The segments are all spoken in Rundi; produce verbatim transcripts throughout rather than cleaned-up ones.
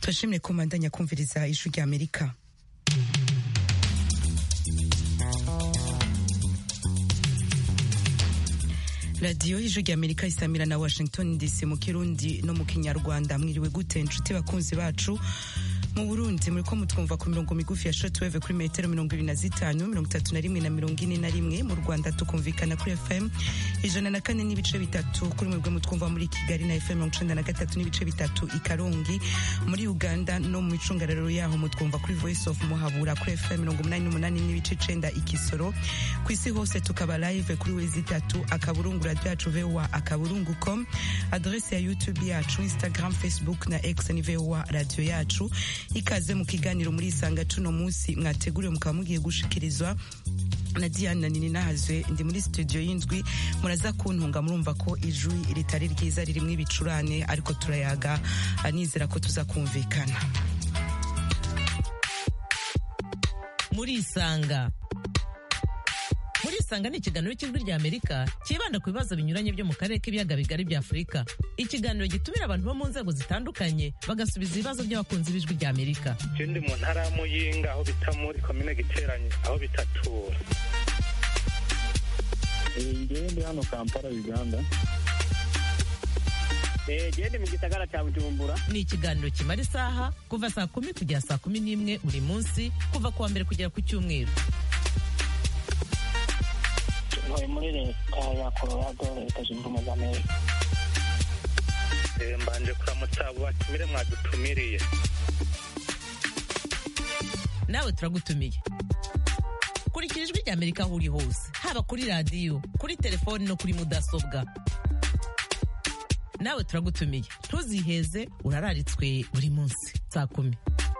turashimye ko mandanya kumviriza ijwi rya Amerika. Radio ijwi rya Amerika isamira na Washington D C mu Kirundi no mu Kinyarwanda. Mwiriwe gute inshuti bakunzi bacu mu Burundi muri ko mutwumva ku mirongo migufi ya shortwave kuri metero mirongo ibiri na zitanu mirongo itatu na rimwe na mirongo ine na rimwe. Mu Rwanda tukumvikana kuri F M ijana na kane n'ibice bitatu, kuri mwebwe mutwumva muri Kigali na F M mirongo icenda na gatatu n'ibice bitatu i Karongi. Muri Uganda no mu icungararo yaho mutwumva kuri Voice of Muhabura kuri F M mirongo umunani n'umunani n'ibice icenda i Kisoro. Kwisi hose tukaba live kuri wezi itatu akaburungu radio yacu V O A akaburungu com, adresse ya YouTube yacu, Instagram, Facebook na X ni V O A radio yacu. Ikaze mu kiganiro muri Isanga cuno munsi mwateguriwe mukaba mugiye gushikirizwa na Diana Nini Nahazwe. Ndi muri studio y'indwi, muraza kuntunga murumva ko ijwi ritari ryiza ririmo ibicurane, ariko turayaga anizera ko tuzakumvikana. Muri Isanga Muri Isanga ni ikiganiro cy'ijwi rya Amerika kibanda ku bibazo binyuranye byo mu karere k'ibiyaga bigari bya Afurika. Ikiganiro gitumira abantu bo mu nzego zitandukanye bagasubiza ibibazo by'abakunzi b'ijwi rya Amerika. Ndi mu ntara ya Muyinga aho bita muri commune Giteranye aho bitatura. Ndi hano Kampala Uganda. Eh gende mu gisagara cya Bujumbura. Ni ikiganiro kimara isaha kuva saa kumi kugera saa kumi n'imwe buri munsi kuva kuwa mbere kugera ku Cyumweru. Muri leta ya Colorado, leta zunze ubumwe za Amerika. Mbanje kuramutsa batumire mwadutumiriye. Nawe turagutumiye. Kurikira ijwi rya Amerika aho uri hose, haba kuri radio, kuri telefone no kuri mudasobwa. Nawe turagutumiye. Ntuziheze, urararitswe buri munsi saa kumi.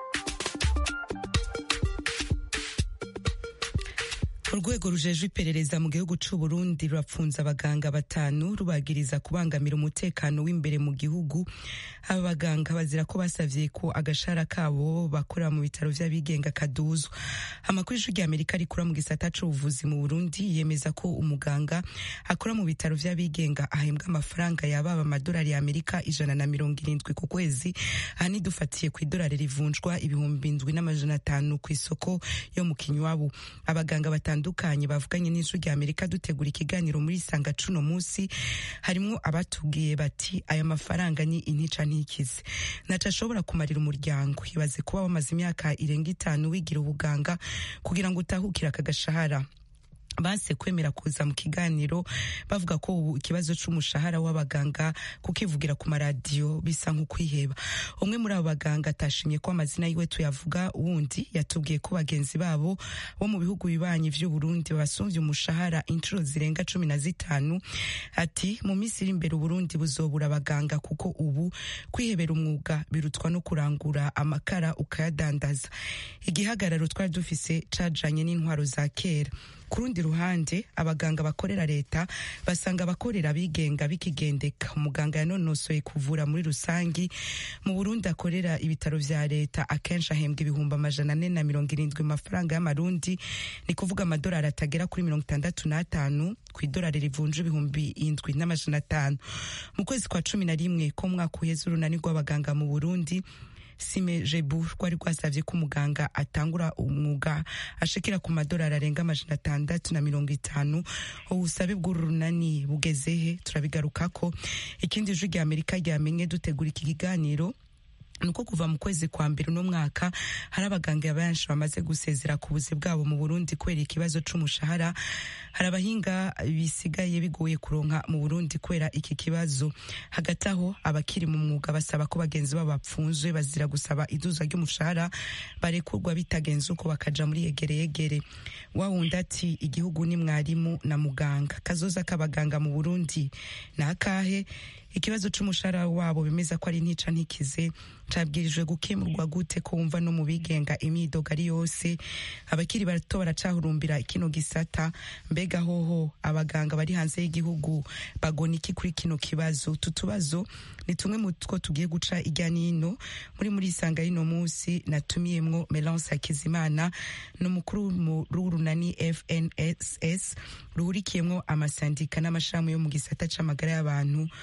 Urwego rujejwe iperereza mu gihugu c'u Burundi rurapfunza abaganga batanu rubagiriza kubangamira umutekano w'imbere mu gihugu. Aba baganga bazira ko basavye ko agashara kabo bakora mu bitaro vy'abigenga kaduzwa. Amakuru y'ijwi rya Amerika rikura mu gisata c'ubuvuzi mu Burundi yemeza ko umuganga akora mu bitaro vy'abigenga ahembwa amafaranga yababa amadolari ya Amerika ijana na mirongo irindwi ku kwezi, ahani dufatiye ku idolari rivunjwa ibihumbi indwi n'amajana atanu ku isoko yo mu Kinywabu. Abaganga batanu dukanye bavuganye n'ijwi rya Amerika dutegura ikiganiro muri Isanga cuno munsi, harimo abatubwiye bati aya mafaranga ni intica ntikize, natashobora kumarira umuryango. Ibaze kuba bamaze imyaka irenga itanu wigira ubuganga kugira ngo utahukira akagashahara. Base kwemera kuza mu kiganiro bavuga ko ubu ikibazo c'umushahara w'abaganga kukivugira ku maradiyo bisa nk'ukwiheba. Umwe muri abo baganga atashimye ko amazina yiwe tuyavuga, wundi yatubwiye ko bagenzi babo bo mu bihugu bibanyi vy'u Burundi basumvye umushahara inshuro zirenga cumi na zitanu. Ati mu minsi iri imbere Burundi buzobura abaganga kuko ubu kwihebera umwuga birutwa no kurangura amakara ukayadandaza. Igihagararo twari dufise cajanye n'intwaro za kera. Kurundi ruhande abaganga bakorera leta basanga abakorera abigenga bikigendeka. Umuganga yanonosoye kuvura muri rusangi mu Burundi akorera ibitaro vya leta akenshi ahembwa ibihumbi amajana ane na mirongo irindwi mu mafaranga y'amarundi, ni kuvuga amadolari atagera kuri mirongo itandatu n'atanu ku idolari rivunja ibihumbi indwi n'amajana atanu. Mu kwezi kwa cumi na rimwe ko mwaka uheze urunani rw'abaganga mu Burundi Sime Jebu rwari rwasavye ko umuganga atangura umwuga ashikira ku madolari arenga amajana atandatu na mirongo itanu. Ubusabe bw'urunani bugezehe turabigarukako. Ikindi ijwi rya Amerika ryamenye dutegura iki kiganiro nuko kuva mu kwezi kwa mbere no mwaka hari abaganga benshi bamaze gusezera ku buzi bwabo mu Burundi kubera ikibazo c'umushahara. Hari abahinga bisigaye bigoye kuronka mu Burundi kubera iki kibazo. Hagati aho abakiri mu mwuga basaba ko bagenzi babo bapfunzwe bazira gusaba iduza ry'umushahara barekurwa bitagenze uko bakaja muri yegere yegere. Wawundi ati igihugu ni mwarimu na muganga, kazoza k'abaganga mu Burundi na akahe? Ikibazo c'umushahara wabo bimeza ko ari ntica ntikize cabwirijwe gukemurwa gute ko wumva no mu bigenga imidogo ari yose? Abakiri bato baracahurumbira kino gisata. Mbega hoho abaganga bari hanze y'igihugu bagona iki kuri kino kibazo? Tutubazo ni tumwe mu two tugiye guca irya nino muri muri Isanga y'ino munsi. Natumiyemwo Melance Hakizimana n'umukuru w'urunani F N S S ruhurikiyemwo amasandika n'amashami yo mu gisata c'amagara y'abantu.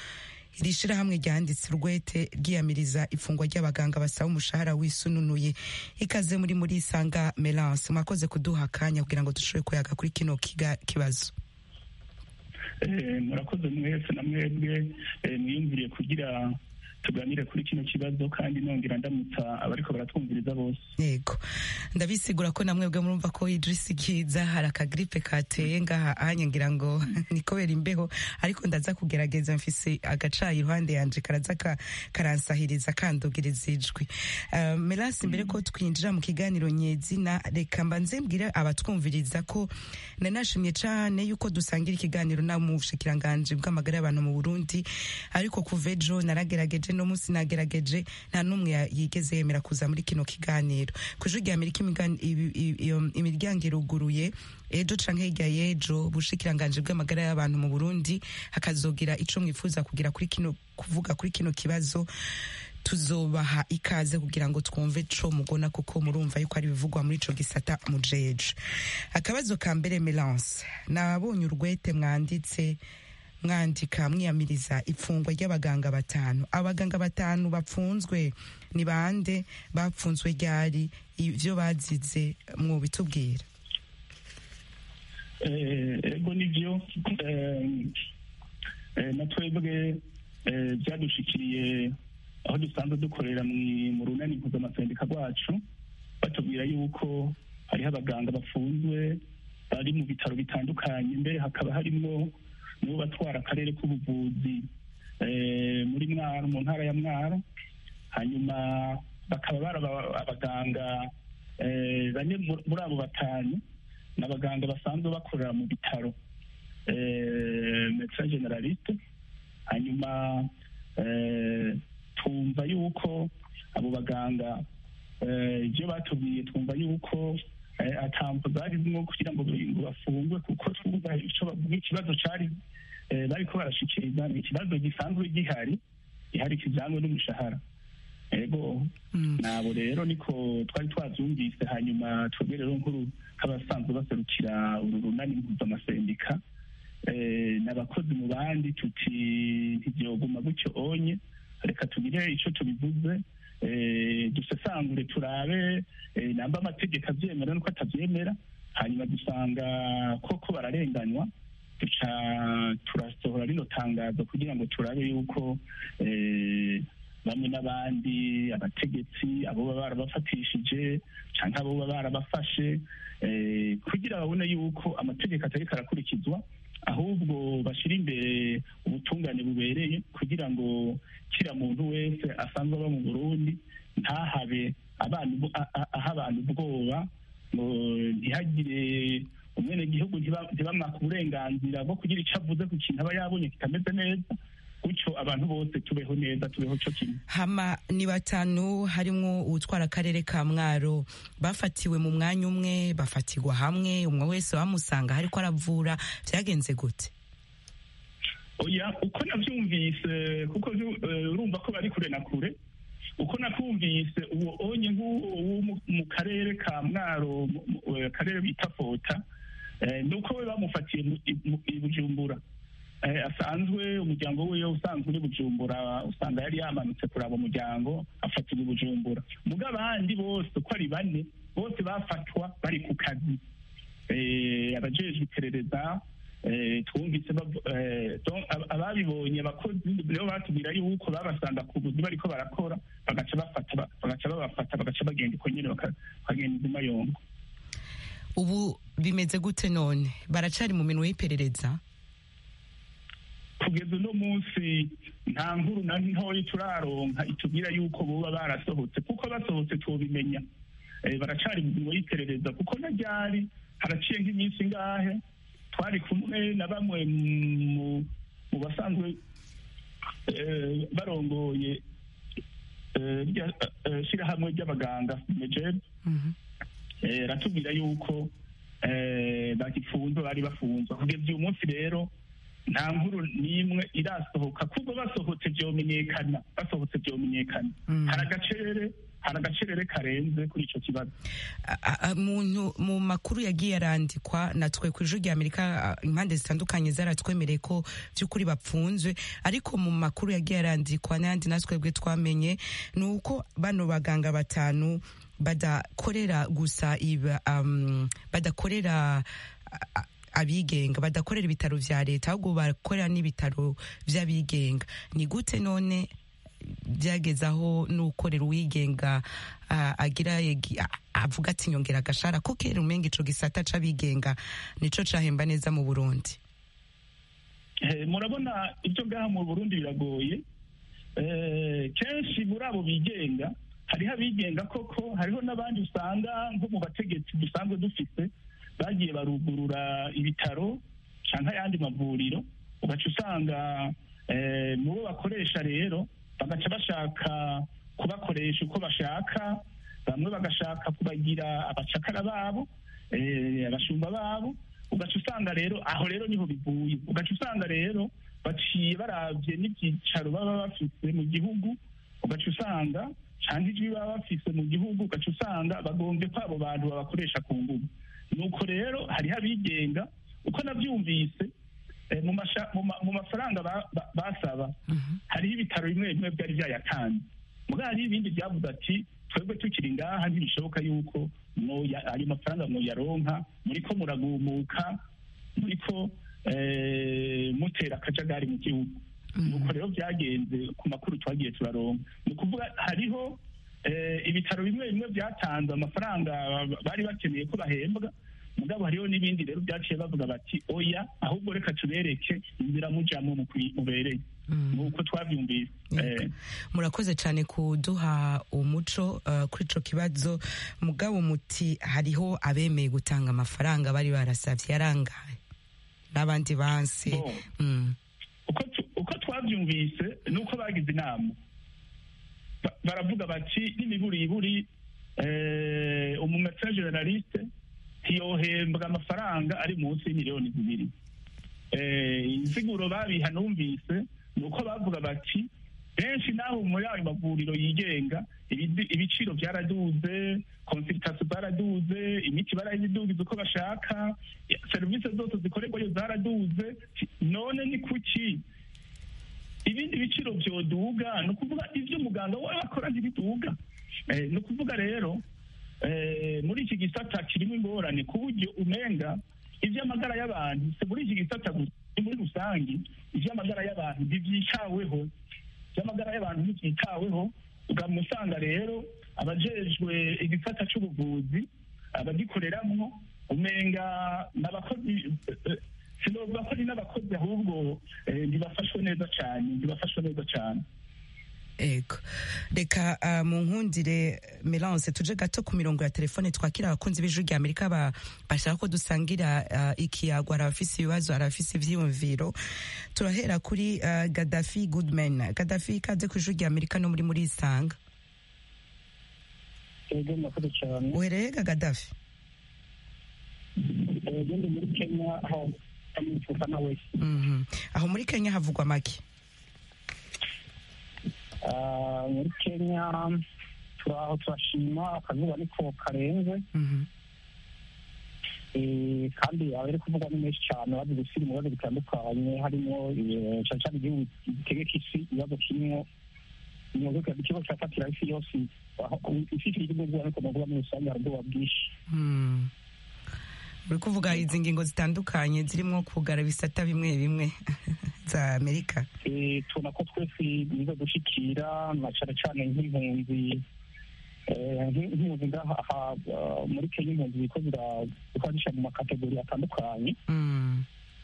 iri shirahamwe ryanditse urwete ryiyamiriza ifungwa ry'abaganga basaba umushahara wisununuye. Ikaze muri muri Isanga Melance, mwakoze kuduha akanya kugira ngo dushobore kuyaga kuri kino kibazo. Murakoze mwese na mwebwe mwiyumviriye kugira tuganire kuri kino kibazo, kandi nongera ndamutsa abariko baratwumviriza bose. Yego, ndabisigura ko namwebwe murumva ko Idris Kiza hari akagripe kateye ngaha anye, ngira ngo ni kubera imbeho, ariko ndaza kugerageza, mfise agacayi iruhande yanje karaza karansahiriza kandugiriza ijwi. Uh, Melasi, mbere ko twinjira mu kiganiro nyezina, reka mbanze mbwire abatwumviriza ko nanashimye cane yuko dusangira ikiganiro na mu bushikiranganje bw'amagara y'abantu mu Burundi, ariko kuva ejo naragerageje no musi nagerageje nta numwe yigeze yemera kuza muri kino kiganiro. Kujugira Amerika imiryango iruguruye ejo canke hirya y'ejo bushikiranganje bw'amagara y'abantu mu Burundi hakazogira ico mwifuza kugira kuri kino kuvuga kuri kino kibazo, tuzobaha ikaze kugira ngo twumve co mugona, kuko murumva yuko ari bivugwa muri ico gisata mujeje. Akabazo ka mbere Melance, nabonye urwete mwanditse mwandika mwiyamiriza ifungwa ry'abaganga batanu. Abaganga batanu bapfunzwe ni bande? Bapfunzwe ryari? Ivyo bazize mwobitubwira? Ego nivyo, na twebwe vyadushikiriye aho dusanzwe dukorera mu runani mpuzamaseneka rwacu, batubwira yuko hariho abaganga bafunzwe bari mu bitaro bitandukanye, mbere hakaba harimwo nibo batwara akarere k'ubuvuzi muri Mwaro, mu ntara ya Mwaro. Hanyuma bakaba bari abaganga bane muri abo batanu n'abaganga basanzwe bakorera mu bitaro médecin généraliste. Hanyuma twumva yuko abo baganga ibyo batubwiye, twumva yuko atampo zarimwo kugira ngo bafungwe, kuko twumva ikibazo cari bariko barashikiriza ni ikibazo gisanzwe gihari gihari kijanywe n'umushahara. Ego nabo rero niko twari twavyumvise. Hanyuma twebwe rero nkuru k'abasanzwe baserukira uru runani mpuzamaseneka n'abakozi mu bandi, tuti ntivyoguma gutyo onye, reka tugire ico tubivuze, dusesangure turabe namba amategeko avyemera nuko atavyemera. Hanyuma dusanga koko bararenganywa, duca turasohora rino tangazo kugira ngo turabe yuko bamwe n'abandi abategetsi abo baba barabafatishije canke abo baba barabafashe, kugira babone yuko amategeko atariko arakurikizwa, ahubwo bashira imbere ubutungane bubereye, kugira ngo kira muntu wese asanzwe aba mu Burundi ntahabe abantu aha abantu ubwoba, ngo ntihagire umwene gihugu ntibamwaka uburenganzira bwo kugira ico avuze ku kintu aba yabonye kitameze neza, gutyo abantu bose tubeho neza, tubeho co kimwe. Hama ni batanu harimwo uwutwara akarere ka Mwaro, bafatiwe mu mwanya umwe, bafatirwa hamwe, umwe wese bamusanga hariko aravura, vyagenze gute? Oya, uko navyumvise, kuko urumva ko bari kure na kure, uko nakumvise uwo onye nk'uwo mu karere ka Mwaro, akarere bita Fota, nuko we bamufatiye i Bujumbura. Asanzwe umuryango we usanzwe uri Bujumbura, usanga yari yamanutse kuraba umuryango afatira Bujumbura. Muga abandi bose uko ari bane bose bafatwa bari ku kazi. Abajejwe iperereza twumvise ababibonye, abakozi nibo batubwira yuko babasanga ku buzi bariko barakora, bagaca bafata bagaca babafata bagaca bagenda uko nyene bakagenda izima yongo. Ubu bimeze gute none? Baracari mu minwe y'iperereza? Kugeza uno munsi nta nkuru na ntoyi turaronka itubwira yuko boba barasohotse, kuko basohotse tubimenya. Baracari mu minwe y'iperereza, kuko na ryari haraciye nk'iminsi ngahe twari kumwe na bamwe mu basanzwe barongoye shirahamwe ry'abaganga Mejeb, ratubwira yuko bagifunzwe, bari bafunzwe. Kugeza uyu munsi rero nta nkuru n'imwe irasohoka, kuko basohotse vyomenyekana, basohotse vyomenyekana. Hari agacere hari agacerere karenze kuri ico kibazo. Muntu mu makuru yagiye arandikwa natwe ku ijwi rya Amerika, impande zitandukanye zaratwemereye ko by'ukuri bapfunzwe, ariko mu makuru yagiye arandikwa n'andi natwebwe twamenye ni uko bano baganga batanu badakorera gusa iba um, badakorera uh, abigenga, badakorera ibitaro vya leta ahubwo bakorera n'ibitaro vy'abigenga. Ni gute none byagezaho n'ukorera uwigenga uh, agira avuga ati nyongera agashara ko kera umenga ico gisata c'abigenga nico cahemba neza mu Burundi? Eh, murabona ibyo ngaha mu Burundi biragoye. Eh, kenshi muri abo bigenga hariho abigenga koko, hariho n'abandi usanga nko mu bategetsi dusanzwe dufite bagiye barugurura ibitaro canke ayandi mavuriro, ugaca usanga eh, mu bo bakoresha rero bagaca bashaka kubakoresha uko bashaka, bamwe bagashaka kubagira abacakara babo, eh, abashumba babo, ugaca usanga rero aho rero niho bivuye. Ugaca usanga rero baciye baravye n'ivyicaro baba bafise mu gihugu, ugaca usanga canke ijwi baba bafise mu gihugu, ugaca usanga bagombye ko abo bantu babakoresha ku nguvu. Nuko rero hariho abigenga uko navyumvise eh, mu, mu, mu mafaranga ba, ba, basaba uh-huh. hariho ibitaro bimwe bimwe byari vyayatanze, mugabo hariho ibindi vyavuze ati twebwe tukiri ngaha ntibishoboka yuko ayo mafaranga mwoyaronka, muriko muragumuka, muriko eh, mutera akajagari mu gihugu. uh-huh. Nuko rero vyagenze ku makuru twagiye turaronka, ni ukuvuga hariho eh, ibitaro bimwe bimwe vyatanze amafaranga bari bakeneye ko bahembwa, mugabo hariho n'ibindi rero byaciye bavuga bati oya, ahubwo reka tubereke inzira mujamwo mubereye. mm. nuko twavyumvise. eh. Murakoze cyane kuduha umuco uh, kuri ico kibazo. Mugabo muti hariho abemeye gutanga amafaranga bari barasavye yarangaye n'abandi bansi. oh. mm. uko uko twavyumvise nuko bagize inama ba, baravuga bati n'imiburiburi eh, umumetre generaliste tiyohembwa amafaranga ari munsi y'imiliyoni zibiri. Eh, insiguro babiha numvise nuko bavuga bati benshi naho muri ayo mavuriro yigenga ibiciro byaraduze, consultation zaraduze, imiti barayidugiza uko bashaka, serivisi zose zikorerwayo zaraduze, none ni kuki ibindi biciro byoduga? Ni ukuvuga ivyo muganga we akora ntibiduga. Eh, ni ukuvuga rero eh, muri iki gisata kirimo ingorane ku buryo umenga ivy'amagara y'abantu se muri iki gisata muri rusangi ivy'amagara y'abantu ntivyitaweho, ivy'amagara y'abantu ntivyitaweho. Ugamusanga rero abajejwe igisata c'ubuvuzi abagikoreramwo umenga n'abakozi, sinovuga ko ari n'abakozi ahubwo ntibafashwe neza cane, ntibafashwe neza cane. Ego, reka uh, mu nkundire Melance tuje gato ku mirongo ya telefone twakira abakunzi b'ijwi rya Amerika ba bashaka ko dusangira uh, ikiyago, arafise ibibazo, arafise ivyiyumviro. Turahera kuri uh, Gaddafi Goodman. Gaddafi, kaze ku ijwi rya Amerika no muri muri Isanga. Ego, murakoze cyane. Uhereye ga Gaddafi? Ego, ndi muri Kenya aho amufuka nawe. Mhm. Aho muri Kenya havugwa make? Uh, muri Kenya turaho turashima, akazuba niko karenze. Mhm. Eh, kandi abari kuvuga ni menshi cyane, bazi gusira mu bibazo bitandukanye, harimo cyane cyane igihugu gitegeka isi, ibibazo kimwe inyoboka ikibazo cyafatira isi yose, ifite igihugu ariko navuga muri rusange hari ubwoba bwinshi. Mm. Uri kuvuga izi ngingo zitandukanye zirimo kugara ibisata bimwe bimwe za Amerika. Eh, tubona ko twese biza gushikira na cyane cyane nk'impunzi nk'impunzi ngaha muri Kenya, impunzi ziko zirakoresha mu makategori atandukanye. Mm.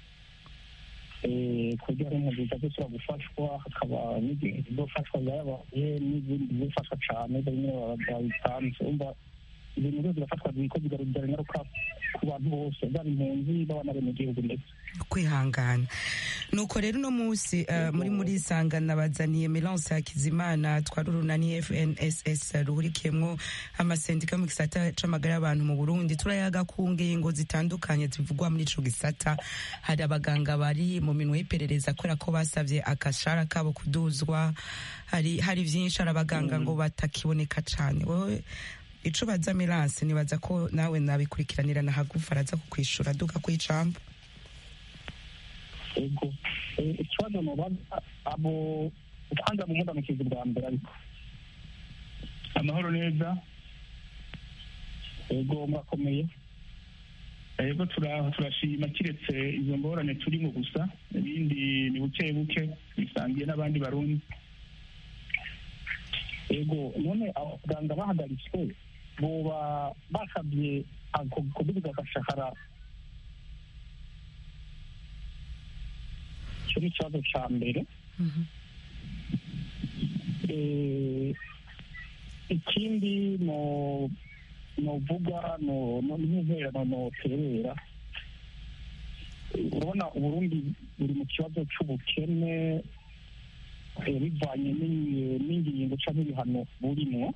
Eh, kugira ngo impunzi zizashobora gufashwa, hakaba n'izindi zizofashwa zabaye n'izindi zizofashwa cyane, bimwe babitanze. Umva ibintu byose birafatwa ziko zigarurira ingaruka ku bantu bose baba impunzi baba n'abenegihugu ndetse kwihangana nuko rero uno munsi uh, muri muri isanga nabazaniye Melance Hakizimana twari urunani F N S S ruhurikiyemwo amasendika mu gisata c'amagara y'abantu mu Burundi turayaga ku ngingo zitandukanye zivugwa muri ico gisata. Hari abaganga bari mu minwe y'iperereza kubera ko basavye akashara kabo kuduzwa, hari hari vyinshi ari abaganga mm. ngo batakiboneka cane. Wowe ico baza Melance nibaza ko nawe nabikurikiranira na hagufa araza kukwishura duka kwicamba. ego ikibazo nobaza abo kwanza mu mudamukizi bwa mbere ariko amahoro neza. ego murakomeye. ego turaho turashima kiretse izo ngorane turimo gusa ibindi ni buke buke bisangiye n'abandi barundi. ego none abaganga bahagaritswe boba basabye kuduza agashahara. icyo ni ikibazo cya mbere. ikindi novuga n'intererano noterera, urabona uburundi buri mu kibazo cy'ubukene bivanye n'ingingo cyangwa ibihano burimwo.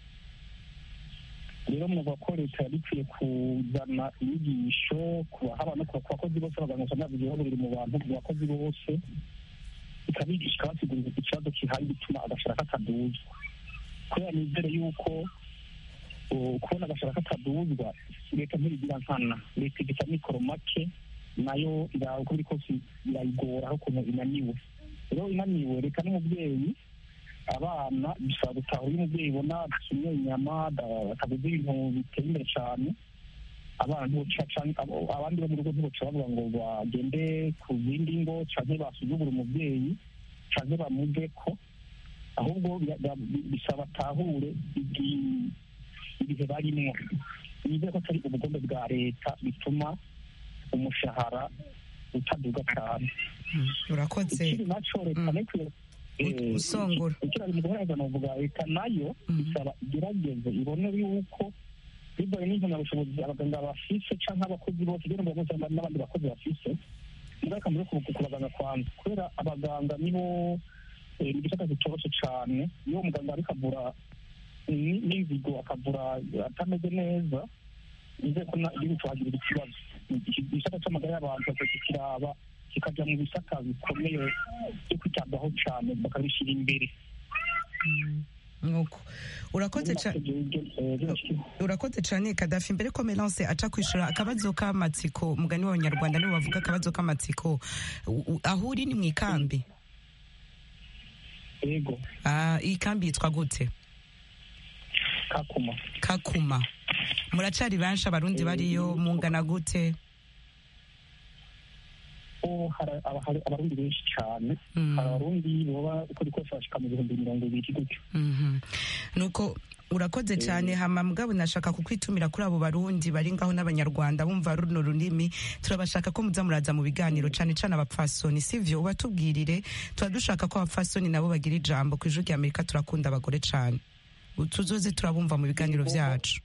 rero mwuga ko leta yari ikwiye kuzana inyigisho kubahaba no ku bakozi bose abaganga usanga ibihugu biri mu bantu mu bakozi bose ikabigisha ikabasigurira ikibazo kihari gituma agashara kataduzwa. kubera nizere yuko kubona agashara kataduzwa leta ntirigira nkana, leta igita mikoro make nayo uko biri kose irayigora aho ukuntu inaniwe. rero inaniwe reka n'umubyeyi abana bisaba gutahura iyo umubyeyi ubona adasumye inyama ataguze ibintu biteye imbere cyane abantu abandi bo mu rugo ntibaca bavuga ngo bagende ku zindi ngo canke basuzugura umubyeyi canke bamuve ko, ahubwo bisaba atahure ibihe barimwo. nizere ko atari ubugombe bwa leta bituma umushahara utaduga cyane. urakoze. ikindi naco leta nekwiye usongora ikira mu guheraza no vuga leta nayo isaba igerageze ibone yuko bibaye n'impamyabushobozi abaganga bafise canke abakozi bose rero ngo bose n'abandi bakozi bafise mugaka muri kubaganga kwanza kubera abaganga nibo igisata gitoroshe cane. iyo umuganga ariko avura n'inzigo akavura atameze neza nizeye ko igihugu tuhagirira ikibazo. igisata c'amagara y'abantu bakakiraba kikajya mu bisata bikomeye byo kwitabwaho cyane bakabishyira imbere. nuko urakoze cyane urakoze cyane Kadafi. mbere ko Melance aca kwishura akabazo k'amatsiko, mugani w'abanyarwanda nibo bavuga akabazo k'amatsiko, aho uri ni mu ikambi? yego. ah ikambi yitwa gute? Kakuma. Kakuma. muracari benshi abarundi bariyo mungana gute? hari abarundi benshi cyane, hari abarundi baba uko rikose bashika mu bihumbi mirongo ibiri gutyo. nuko urakoze cyane. hama mugabo nashaka kukwitumira kuri abo barundi bari ngaho n'abanyarwanda bumva runo runimi, turabashaka ko muza muraza mu biganiro cane cane abapfasoni, sivyo? ubatubwirire, tuba dushaka ko abapfasoni nabo bagira ijambo ku ijwi ry'Amerika. turakunda abagore cane, tuzoze turabumva mu biganiro vyacu.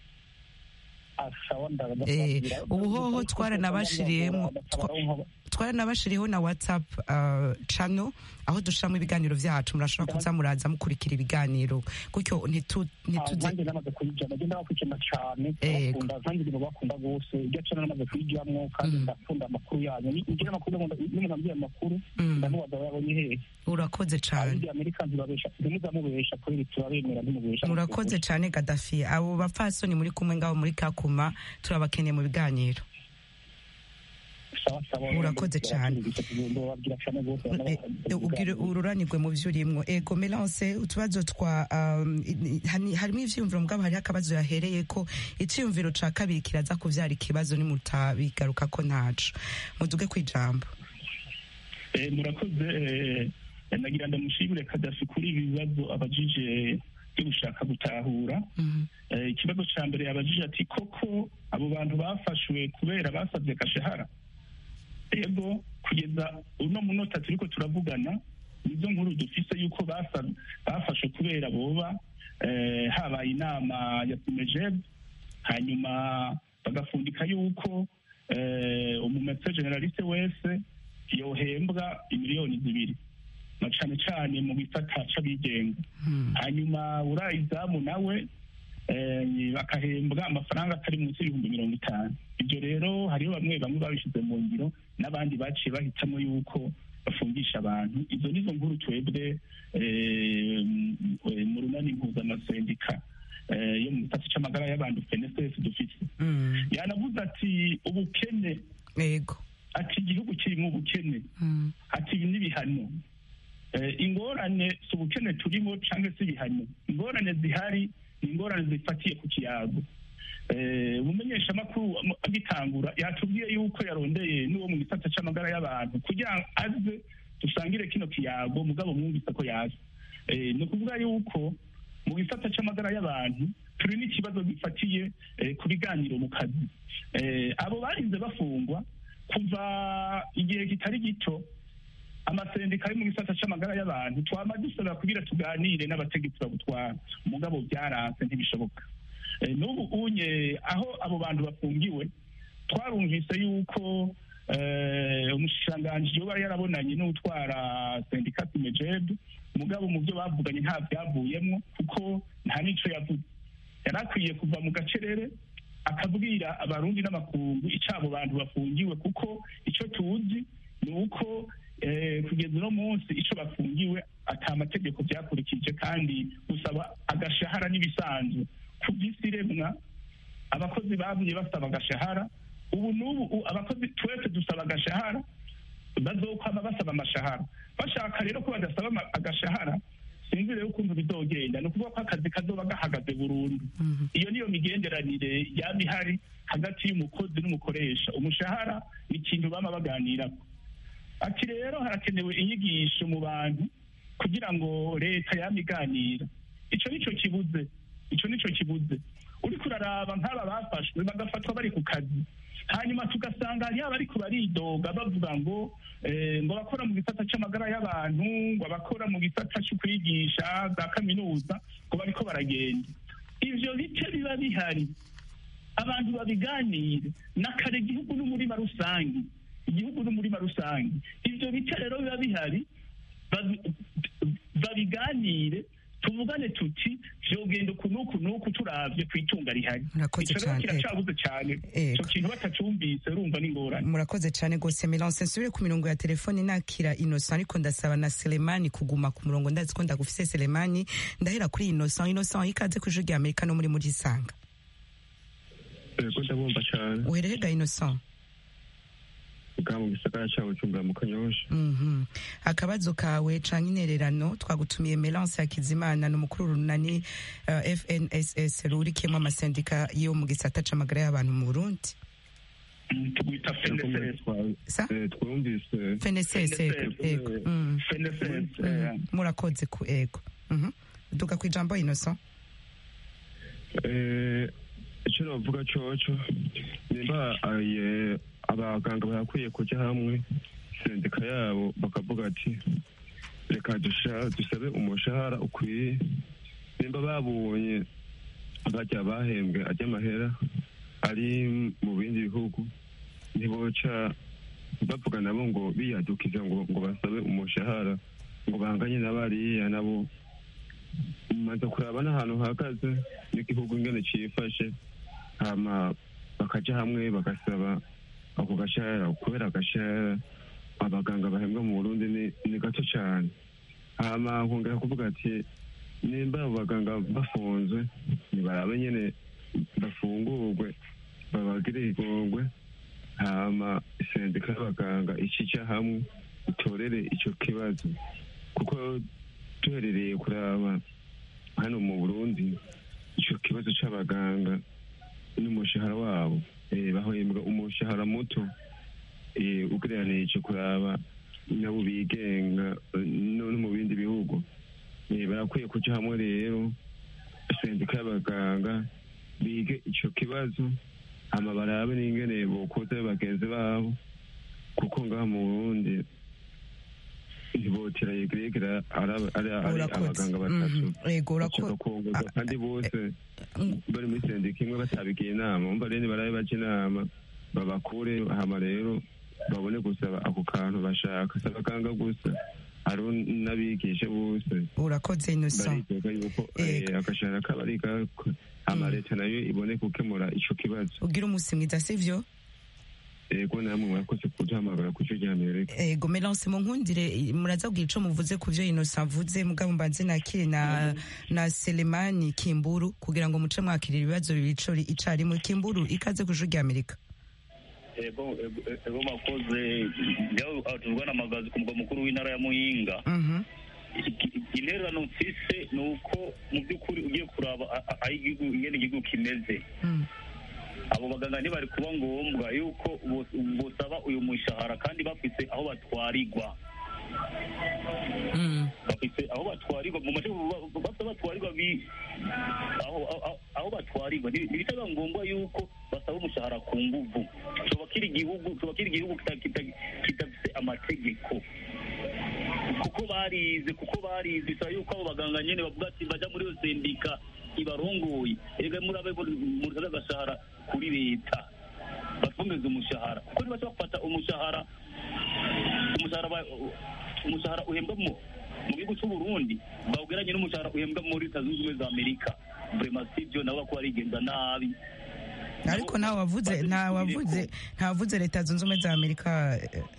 ubuhoho twaranabashiriyemo twaranabashiriyeho na WhatsApp uh, channel aho dushiramo ibiganiro vyacu, murashobora kuza muraza mukurikira ibiganiro gutyo ntitu ntituze kandi namaze kuyijana genda bakwikena cyane bakunda kandi ibintu bakunda gose ibyo channel namaze kuyijamwo kandi ndakunda amakuru yanyu ngira amakuru ngo nimwe nambye amakuru ndamubaza yabonye hehe. urakoze cyane. Ndi Amerika ndibabesha ndimuza mubesha kuri turabemera ndimubesha. urakoze cyane Gaddafi. abo bapfasoni muri kumwe ngaho muri Kakuma turabakeneye mu biganiro. urakoze cyane. ubwire ururanirwe mu byo urimwo. ego Melance, utubazo twa harimo ivyiyumviro mugabo hariho akabazo yahereye ko iciyumviro ca kabiri kiraza kuvyara ikibazo nimutabigaruka ko ntaco. muduge kwijambo. murakoze. nagira ndamushimire Kadafi kuri ibi bibazo abajije byo gushaka gutahura. ikibazo ca mbere yabajije ati koko abo bantu bafashwe kubera basabye gashahara. ego kugeza uno munota turiko turavugana nizo nkuru dufise yuko bafashe kubera boba habaye inama ya P M J hanyuma bagafundika yuko umumetse generaliste wese yohembwa imiliyoni zibiri na cane cane mu gisata c'abigenga. Hanyuma urayizamu nawe bakahembwa amafaranga atari munsi y'ibihumbi mirongo itanu. Ibyo rero hariho bamwe bamwe babishize mu ngiro n'abandi baciye bahitamo yuko bafungisha abantu. Izo nizo nkuru twebwe mu runani mpuzamasendika yo mu gisata c'amagara y'abantu F N S S dufite. Yanavuze ati ubukene, yego, ati igihugu kiri mu bukene, ati ibi n'ibihano. Ingorane si ubukene turimo cyangwa se ibihano, ingorane zihari ni ingorane zifatiye ku kiyago. Umumenyeshamakuru agitangura yatubwiye yuko yarondeye n'uwo mu gisata c'amagara y'abantu kugira ngo aze dusangire kino kiyago, mugabo mwumvise ko yaza. Ni ukuvuga yuko mu gisata c'amagara y'abantu turi n'ikibazo gifatiye ku biganiro mu kazi. Abo barinze bafungwa kuva igihe kitari gito, amasendika ari mu gisata c'amagara y'abantu twama dusaba kugira tuganire n'abategetsi babutwara, mugabo byaranse, ntibishoboka. N'ubu unye aho abo bantu bafungiwe twarumvise yuko umushikiranganji yoba yarabonanye n'utwara sendika Simejeb, mugabo mu byo bavuganye nta byavuyemwo kuko nta nico yavuze. Yarakwiye kuva mu gacerere akabwira abarundi n'amakungu icabo bantu bafungiwe, kuko ico tuzi ni uko kugeza uno munsi ico bafungiwe ata amategeko byakurikije, kandi gusaba agashahara n'ibisanzwe ku by'isi remwa. Abakozi babuye basaba agashahara, ubu n'ubu abakozi twese dusaba agashahara, bazokwama basaba amashahara. Bashaka rero ko badasaba agashahara, sinzi rero ukuntu bizogenda. Ni ukuvuga ko akazi kazoba gahagaze burundu. Iyo niyo migenderanire yaba ihari hagati y'umukozi n'umukoresha. Umushahara ni ikintu bama baganirako. Ati rero harakenewe inyigisho mu bantu kugira ngo leta yama iganira. Ico nico kibuze, ico nico kibuze. Uriko uraraba nk'aba bafashwe bagafatwa bari ku kazi, hanyuma tugasanga hariho abariko baridoga bavuga ngo ngo bakora mu gisata c'amagara y'abantu, ngo abakora mu gisata co kwigisha za kaminuza, ngo bariko baragenda. Ivyo bice biba bihari, abantu babiganire, nakare igihugu n'umurima rusangi, igihugu n'umurima rusangi. Ivyo bice rero biba bihari, babiganire, tuvugane tuti vyogenda kunuku nuku turavye kwitunga rihari. Murakoze cyane, kiracabuze cyane ico kintu batacumvise, urumva n'ingorane. Murakoze cyane gose Melance. Nsubire ku mirongo ya telefone nakira Innocent, ariko ndasaba na Selemani kuguma ku murongo. Ndazi ko ndagufise Selemani, ndahera kuri Innocent. Innocent, ikaze ku ijwi rya Amerika no muri muri Sanga. Ego ndabumva cyane. Uhererega Innocent? Mu gisagara cyawe Bujumbura mu Kanyosha. Mhm. Akabazo kawe canke intererano twagutumiye Melance Hakizimana n'umukuru runani uh, F N S S rurikiyemo amasendika yo mu gisata c'amagara y'abantu mu Burundi. Tugwita F N S S. Eh twumvise F N S S. Ego. F N S S. Murakoze ku ego. Mhm. Duka ku ijambo Innocent. Eh icyo navuga coco nimba aye abaganga barakwiye kujya hamwe sendika yabo bakavuga ati reka dusabe umushahara ukwiye. Nimba babonye bajya bahembwe ajya amahera ari mu bindi bihugu, ntiboca bavuga nabo ngo biyadukiza ngo ngo basabe umushahara ngo banganye n'abariya nabo. Maze kuraba n'ahantu hahagaze n'igihugu ingene cifashe, hama bakaja hamwe bagasaba ako gashahara, kubera agashahara abaganga bahembwa mu Burundi ni, ni gato cyane. Hama nkongera kuvuga ati nimba abo baganga bafunzwe nibarabe nyene bafungurwe, babagire igongwe, hama sendika y'abaganga icija hamwe itorere ico kibazo, kuko tuherereye kuraba hano mu Burundi ico kibazo c'abaganga n'umushahara wabo bahembwa umushahara muto ugereranije kuraba nabo bigenga no mu bindi bihugu. Barakwiye kuja hamwe rero sendika y'abaganga bige ico kibazo, hama barabe n'ingene bokoza bagenzi babo, kuko ngaha mu Burundi ntibotera yegeregera ari abaganga batatu bashaka kunguza kandi bose bari muri sendika imwe batabigiye inama umva rero barabe baje inama babakure hama rero babone gusaba ako kantu bashaka si abaganga gusa hari n'abigisha bose urakoze Innocent baritega yuko agashahara kabariga hama leta nayo ibone gukemura ico kibazo ugira umunsi mwiza sivyo ego namwe mwakoze kuduhamagara ku cyo gihamereka ego Melance mu nkundire muraza kugira ico muvuze ku vyo Innocent avuze mugabo mbanze nakire na na Selemani Kimburu kugira ngo muce mwakirira ibibazo bibicori icarimwe Kimburu ikaze ku cyo gihamereka ego ego makoze yaho atuvugana magazi ku mugwa mukuru w'intara ya Muyinga mhm intererano mfise nuko mu byukuri ugiye kuraba ayi igihugu ingene igihugu kimeze abo baganga ntibari kuba ngombwa yuko bosaba uyu mushahara kandi bafise aho batwarirwa bafise aho batwarirwa mu mace bafise batwarirwa aho batwarirwa ntibitaba ngombwa yuko basaba umushahara ku nguvu tubakira igihugu tubakira igihugu kitafise amategeko kuko barize kuko barize bisa yuko abo baganga nyene bavuga ati baja muri iyo sendika ibarongoye ega murabe muri agashahara kuri leta batwongeza umushahara kuko nibaca bafata umushahara umushahara umushahara uhembwa mu gihugu cy'u Burundi bawugeranye n'umushahara uhembwa muri Leta Zunze Ubumwe za Amerika vraiment sivyo nabo ko arigenza nabi ariko nta wavuze nta wavuze nta wavuze Leta Zunze Ubumwe za Amerika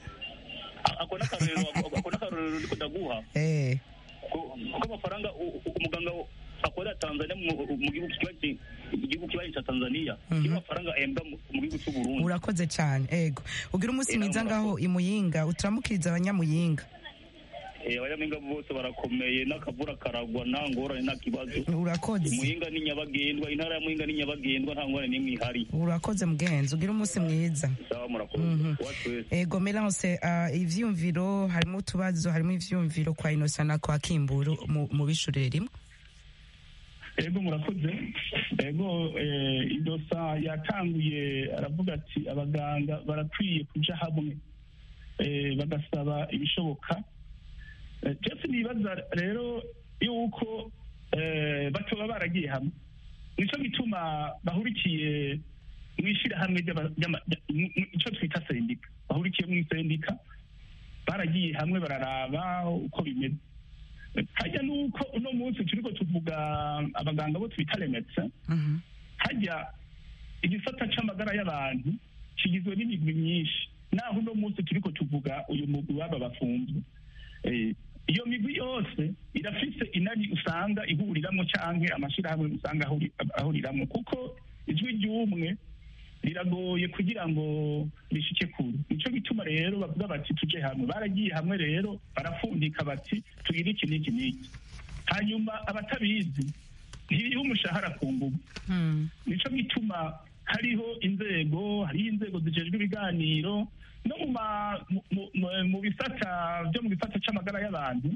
ako nakarero ako nakarero ndiko ndaguha eh kuko amafaranga umuganga akorera Tanzania mu gihugu kibaye igihugu kibaye cha Tanzania amafaranga ahembwa mu gihugu cy'u Burundi urakoze cyane ego ugira umunsi mwiza ngaho imuyinga uturamukiriza abanyamuyinga eh abanyamuyinga bose barakomeye n'akavura karagwa nta ngorane nta kibazo urakoze imuyinga ni nyabagendwa intara ya Muyinga ni nyabagendwa nta ngorane n'imwe ihari urakoze mugenzi ugira umunsi mwiza sawa murakoze ego Melance ivyumviro harimo utubazo harimo ivyumviro kwa Innocent na kwa Kimburu mu bishurire rimwe ego murakoze ego Innocent yatanguye aravuga ati abaganga barakwiye kuja hamwe bagasaba ibishoboka Jeff nibaza rero yuko batoba baragiye hamwe nico gituma bahurikiye mwishira hamwe ico twita sendika bahurikiye mu sendika baragiye hamwe bararaba uko bimeze hajya nuko uno munsi turiko tuvuga abaganga bo twita remetse hajya igisata c'amagara y'abantu kigizwe n'imigwi myinshi naho uno munsi turiko tuvuga uyu mugwi w'aba bafunzwe iyo migwi yose irafise inari usanga ihuriramwo canke amashirahamwe usanga ahuriramwo kuko ijwi ry'umwe riragoye kugira ngo rishike kure nico gituma rero bavuga bati tuje hamwe baragiye hamwe rero barafundika bati tugire iki n'iki n'iki hanyuma abatabizi ntiriho umushahara ku nguvu nico gituma hariho inzego hariho inzego zijejwe ibiganiro no mu bisata byo mu bisata c'amagara y'abantu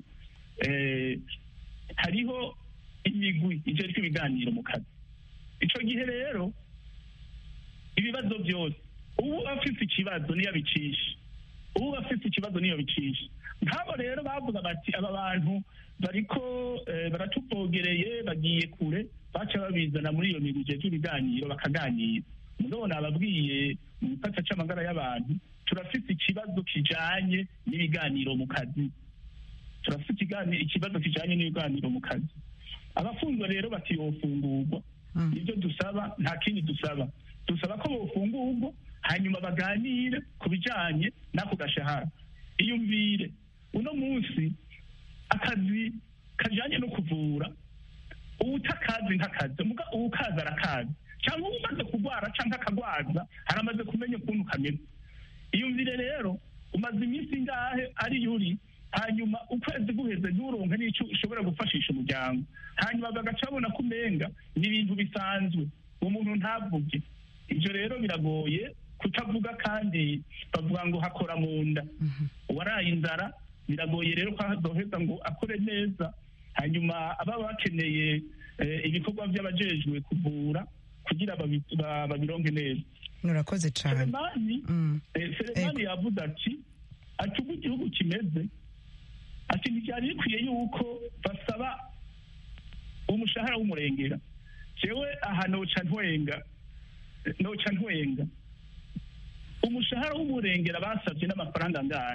hariho imigwi ijejwe ibiganiro mu kazi ico gihe rero ibibazo byose ubu afite ikibazo niyo bicisha ubu afite ikibazo niyo bicisha nk'abo rero bavuga bati aba bantu bariko baratupogereye bagiye kure baca babizana muri iyo migwi ijejwe ibiganiro bakaganira murabona ababwiye mu gisata c'amagara y'abantu turafite ikibazo kijanye n'ibiganiro mu kazi turafite ikibazo kijanye n'ibiganiro mu kazi abafunzwe rero bati yofungurwa nibyo dusaba nta kindi dusaba dusaba ko bofungurwa hanyuma baganire ku bijanye n'ako gashahara iyumvire uno munsi akazi kajanye no kuvura uwutakazi nk'akazi muga uwukaza arakazi cyangwa umaze kurwara cyangwa akagwaza haramaze kumenya ukuntu kameze iyumvire rero umaze iminsi ingahe ari yuri hanyuma ukwezi guheze nturonke n'icyo ushobora gufashisha umuryango hanyuma bagaca babona ko umenga ni ibintu bisanzwe umuntu ntavuge ibyo rero biragoye kutavuga kandi bavuga ngo hakora mu nda uwaraye inzara biragoye rero ko azoheza ngo akore neza hanyuma ababa bakeneye ibikorwa by'abajejwe kuvura kugira babironke neza urakoze cyane Selemani Selemani yavuze ati ati ubu igihugu kimeze ati ntibyari bikwiye yuko basaba umushahara w'umurengera. jewe aha noca ntwenga noca ntwenga umushahara w'umurengera basabye n'amafaranga angahe?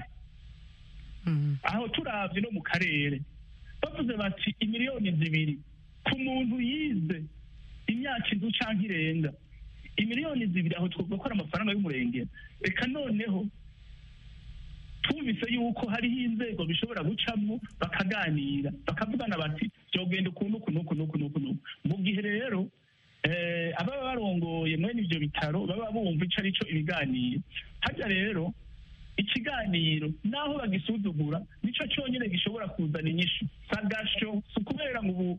aho turavye no mu karere bavuze bati imiliyoni zibiri ku muntu yize imyaka inzu canke irenga, imiliyoni zibiri aho twovuga ko ari amafaranga y'umurengera. reka noneho twumvise yuko hariho inzego bishobora gucamo bakaganira bakavugana bati byogenda ukuntu uku n'uku n'uku n'uku n'uku. mu gihe rero ababa barongoye mwene ivyo bitaro baba bumva ico arico ibiganiro, harya rero ikiganiro naho bagisuzugura nico cyonyine gishobora kuzana inyishu. sagasho si ukubera ngo ubu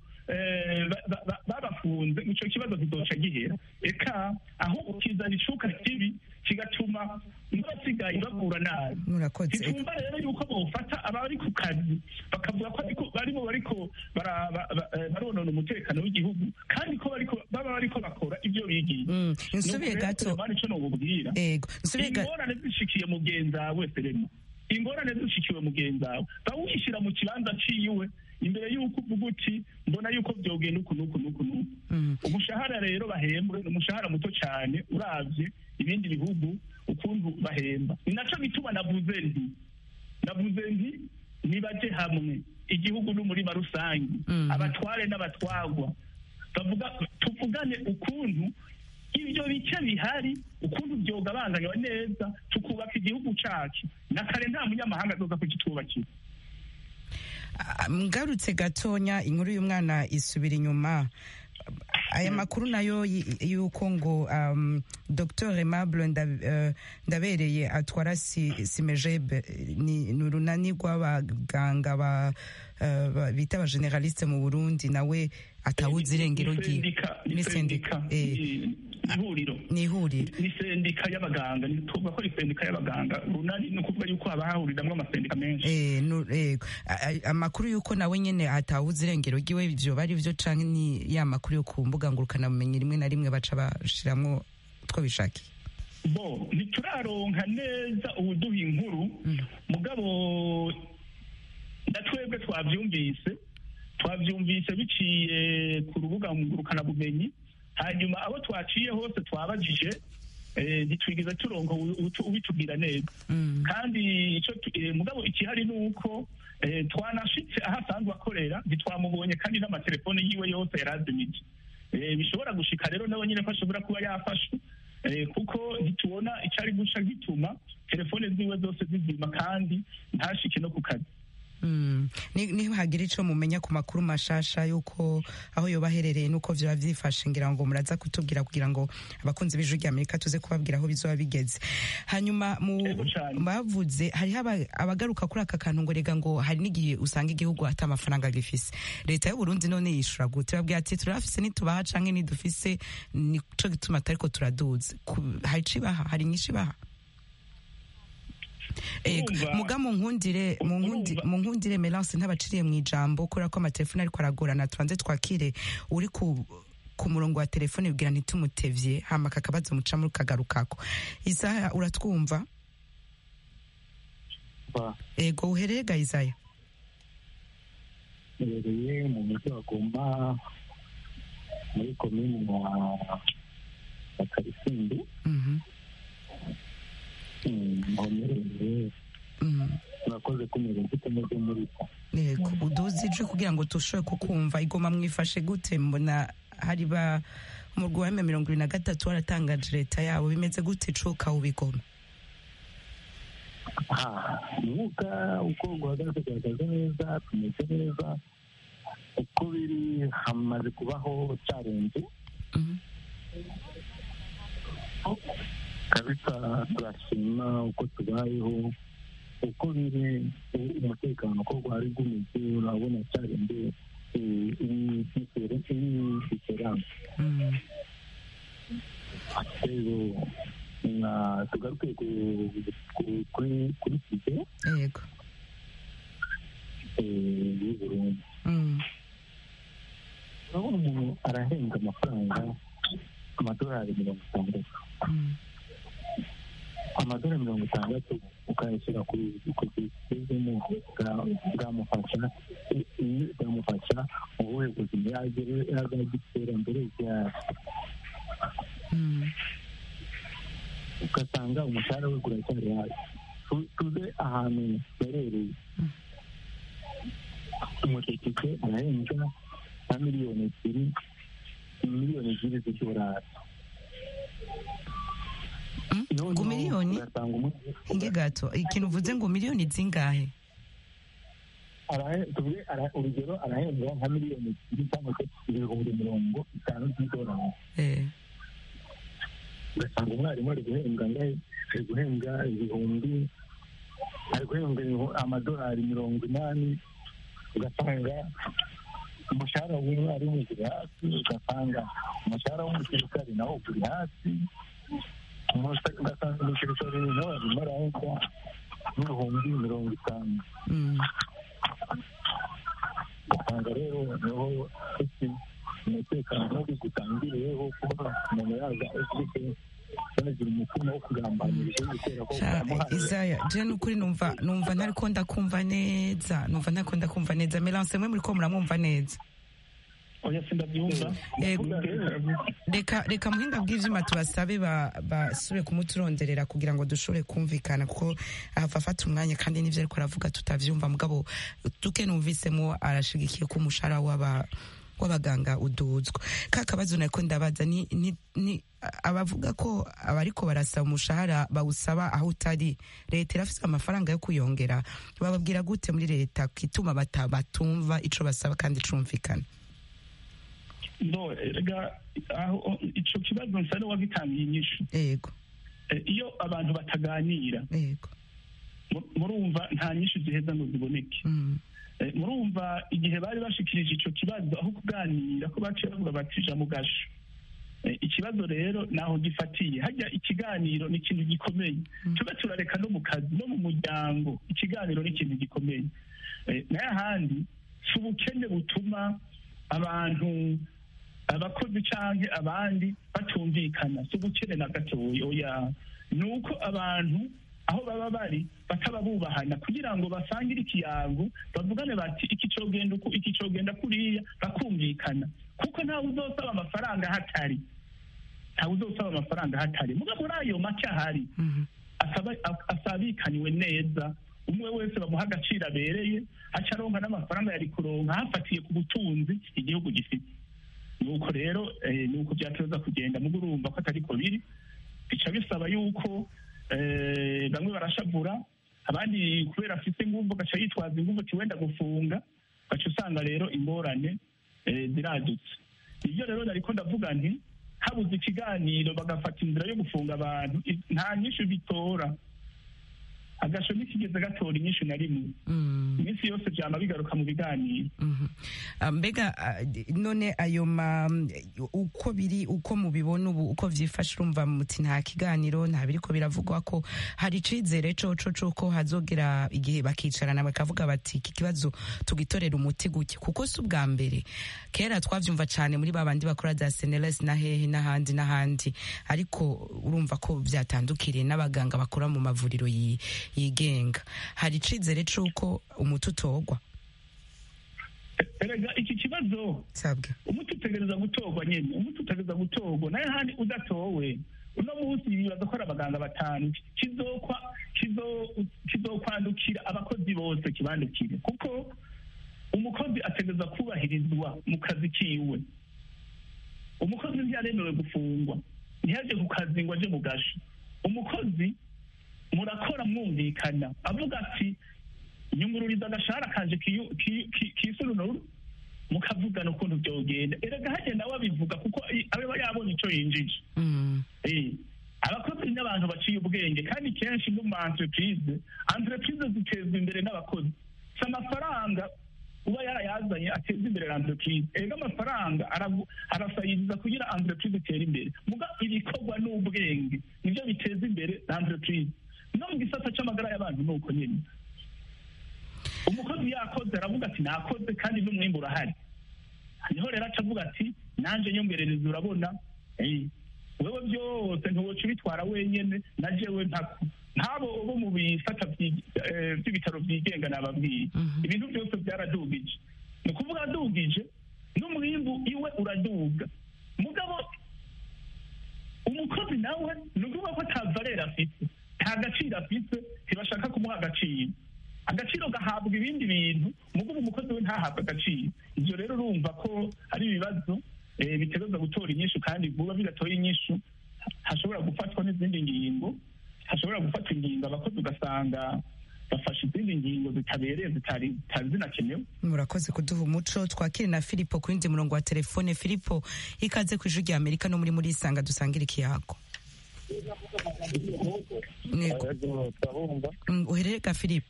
babafunze ico kibazo kizoca gihera, eka aho ukizana icuka kibi kigatuma n'abasigaye bagura nabi. ntitumva rero yuko bofata abari ku kazi bakavuga ko barimo bariko baronona umutekano w'igihugu kandi ko baba bariko bakora ibyo bigiye. nsubiye gato ico nobubwira ingorane zishikiye mugenza we Serema, ingorane zishikiwe mugenza we bawushyira mu kibanza ciwe imbere y'uko uvuga uti mbona yuko byogenda uku n'uku n'uku n'uku. umushahara rero bahembwe ni umushahara muto cyane uravye ibindi bihugu ukuntu bahemba. ni naco bituma navuze nti navuze nti nibaje hamwe, igihugu n'umurima rusange, abatware n'abatwagwa bavuga tuvugane ukuntu ibyo bice bihari ukuntu byogabanganywa neza tukubaka igihugu cacu, na kare nta munyamahanga azoza kugitwubakira. ngarutse gatonya inkuru y'umwana isubira inyuma. aya makuru nayo yuko ngo um, Docteur Aimable Ndabereye atwara Simejeb ni urunani rw'abaganga ba uh, bita aba generaliste mu Burundi, nawe atawuzi irengero ryiwe. ni sendika ihuriro ni ihuriro ni sendika y'abaganga, ni tuvuga ko ni sendika y'abaganga. runani no kuvuga yuko haba hahuriramwo amasendika menshi. eh no eh amakuru yuko nawe nyene atawuzi irengero ryiwe ivyo bari vyo canke ni ya makuru yo ku mbuga ngurukana bumenyi rimwe na rimwe baca bashiramwo two bishakiye. bo ntituraronka neza ubuduha inkuru mugabo natwebwe twavyumvise twavyumvise biciye ku rubuga ngurukana bumenyi, hanyuma abo twaciye hose twabajije ntitwigeze turonka ubitubwira neza. kandi ico mugabo ikihari nuko twanashitse aho asanzwe akorera ntitwamubonye, kandi n'amatelefone yiwe yose yarazimije. bishobora gushika rero nawe nyine ko ashobora kuba yafashwe kuko ntitubona icari guca gituma telefone ziwe zose zizima kandi ntashike no ku kazi. Mm. Ni hagira ico mumenya ku makuru mashasha yuko aho yo baherereye nuko vyo bavyifashe, ngira ngo muraza kutubwira kugira ngo abakunzi b'ijwi rya Amerika tuze kubabwira aho bizoba bigeze. Hanyuma mu bavuze hari abagaruka kuri aka kantu ngo rega ngo hari n'igihe usanga igihugu ata amafaranga gifise. Leta y'u Burundi none yishura gute? Babwira ati turafise nitubaha canke nidufise nico gituma tariko turaduza. Hari cibaha, hari nyinshi baha. Ego muga mu nkundire mu nkundi mu nkundire Melance ntabaciriye mu ijambo kora ko amatelefone ariko aragorana, twanze twakire uri ku ku murongo wa telefone bwira ntitumutevye hama kakabazo muca muri kagarukako. Isaya uratwumva? Ego uhereye ga Isaya? Uhereye mu mujyi wa Goma muri komine ya Karisimbi. Mhm. Urakoze kumenya gute mujye muri ko. Yego uduzije kugira ngo tushobe kukumva. Igoma mwifashe gute? Mbona hari ba mu Rwanda mirongo ibiri na gatatu waratangaje leta yabo bimeze gute icuka ubigoma? Ah, nuka uko guhagaze guhagaze neza, tumeze neza. Uko biri hamaze kubaho cyarenze. Mhm. Kabisa turashima uko tubayeho, uko biri umutekano ko gwari gumeze, urabona cyarende imisere imisere atero na tugaruke kuri kuri kije. Yego eh y'Uburundi. Mm. urabona umuntu arahenga amafaranga amadolari mirongo itandatu. Mm. amadolari mirongo itandatu ukayashyira gukorera ku buzima bwamufasha bwamufasha mu buhe buzima yazagira iterambere ryacu ugasanga umushahara we uracyari hasi tuze ahantu herereye umudepite arahembwa nka miliyoni ebyiri miliyoni ebyiri z'idolari ngo miliyoni inge gato ikintu uvuze ngo miliyoni zingahe urugero arahembwa nka miliyoni ebyiri cyangwa se ibihumbi mirongo itanu by'idolari ugasanga umwarimu ari guhembwa ngahe ari guhembwa ibihumbi ari guhembwa amadolari mirongo inani ugasanga umushahara w'umwarimu uri hasi ugasanga umushahara w'umusirikari nawo uri hasi ugasanga umusirikari nawe arimo arahembwa n'ibihumbi mirongo itanu ugasanga rero niho umutekano mubi gutangiriyeho kuba umuntu yaza ufite yagira umutima wo kugambanira igihugu kubera ko Isaya je n'ukuri numva numva ntariko ndakumva neza numva ntariko ndakumva neza Melance mwe muri ko muramwumva neza oya sindabyumva reka reka muhinga bw'ivyuma tubasabe basubire kumuturonderera kugira ngo dushobore kumvikana kuko ahava afata umwanya kandi n'ivyo ariko aravuga tutavyumva mugabo duke numvisemo arashigikiye ko umushahara w'aba w'abaganga uduzwa ka kabazo nako ndabaza ni, ni, ni abavuga ko abariko barasaba umushahara bawusaba aho utari leta irafise amafaranga yo kuyongera bababwira gute muri leta kituma batumva ico basaba kandi cumvikana no rega aho ico kibazo nsane wagitangiye inyishu yego iyo abantu bataganira yego murumva nta nyishu ziheza ngo ziboneke mm. murumva igihe bari bashikirije ico kibazo aho kuganira ko baciye bavuga bati ja mugasho ikibazo rero naho gifatiye hajya ikiganiro ni ikintu gikomeye tube turareka no mu kazi no mu muryango ikiganiro ni ikintu gikomeye naye ahandi si ubukene butuma abantu abakozi canke abandi batumvikana si ubukene na gatoya oya ni uko abantu aho baba bari bataba bubahana kugira ngo basangire ikiyago bavugane bati iki cogenda uko iki cogenda kuriya bakumvikana kuko ntawe uzosaba amafaranga hatari ntawe uzosaba amafaranga hatari muga muri ayo make ahari asaba asabikaniwe neza umwe wese bamuha agaciro abereye aca aronka n'amafaranga yari kuronka hafatiye ku butunzi igihugu gifite nuko rero nuko byateza kugenda muga urumva ko atari ko biri bica bisaba yuko bamwe barashavura abandi kubera afite inguvu gaca yitwaza inguvu ati wenda gufunga gaca usanga rero ingorane ziradutse ibyo rero nariko ndavuga nti habuze ikiganiro bagafata inzira yo gufunga abantu nta nyinshi bitora agasho nikigeze gatora inyishu na rimwe iminsi yose vyama bigaruka mu biganiro mbega none ayo ma uko biri uko mubibona ubu uko vyifashe urumva muti nta kiganiro nta biriko biravugwa ko hari icizere coco cuko hazogera igihe bakicarana bakavuga bati iki kibazo tugitorera umuti guke kuko si ubwa mbere kera twavyumva cane muri babandi bakora za S N L S na hehe n'ahandi n'ahandi ariko urumva ko vyatandukiriye n'abaganga bakora mu mavuriro yi yigenga hari icizere c'uko umuti utogwa erega iki kibazo sabwe umuti utegereza gutorwa nyene umuti utegereza gutorwa naye handi udatowe uno munsi bibaza ko ari abaganga batanu kizokwa kizokwandukira abakozi bose kibandukire kuko umukozi ategereza kubahirizwa mu kazi kiwe umukozi ntiyaremewe gufungwa ntiyaje ku kazi ngo aje mu gasho umukozi murakora mwumvikana avuga ati nyungururiza agashahara kanje kisurunuru mukavugana ukuntu byogenda erega hagenda wabivuga kuko abe yabonye ico yinjije abakozi n'abantu baciye ubwenge kandi kenshi no mu entreprise entreprise zitezwa imbere n'abakozi si amafaranga uba yarayazanye ateza imbere entreprise erega amafaranga arasayiriza kugira entreprise itere imbere muga ibikorwa n'ubwenge nivyo biteza imbere entreprise no mu gisata c'amagara y'abantu nuko nyene umukozi yakoze aravuga ati nakoze kandi n'umwimbu urahari niho rero aca avuga ati nanje nyongerereza urabona wewe byose ntiwoca ubitwara wenyene na jewe ntako nk'abo bo mu bisata by'ibitaro byigenga nababwiye ibintu byose byaradugije ni ukuvuga adugije n'umwimbu iwe uraduga mugabo umukozi nawe ni ukuvuga ko ata valere afite nta gaciro afite ntibashaka kumuha agaciro agaciro gahabwa ibindi bintu mugabo umukozi we ntahabwe agaciro ibyo rero urumva ko ari ibibazo bitegereza gutora inyishu kandi vuba bidatoye inyishu hashobora gufatwa n'izindi ngingo hashobora gufata ingingo abakozi ugasanga bafashe izindi ngingo zitabereye zitari zinakenewe. Murakoze kuduha umuco. Twakire na Filipo ku yindi murongo wa telefone. Filipo, ikaze ku ijwi rya Amerika no muri muri isanga dusangira ikiyago. Uhereye ga Filipo?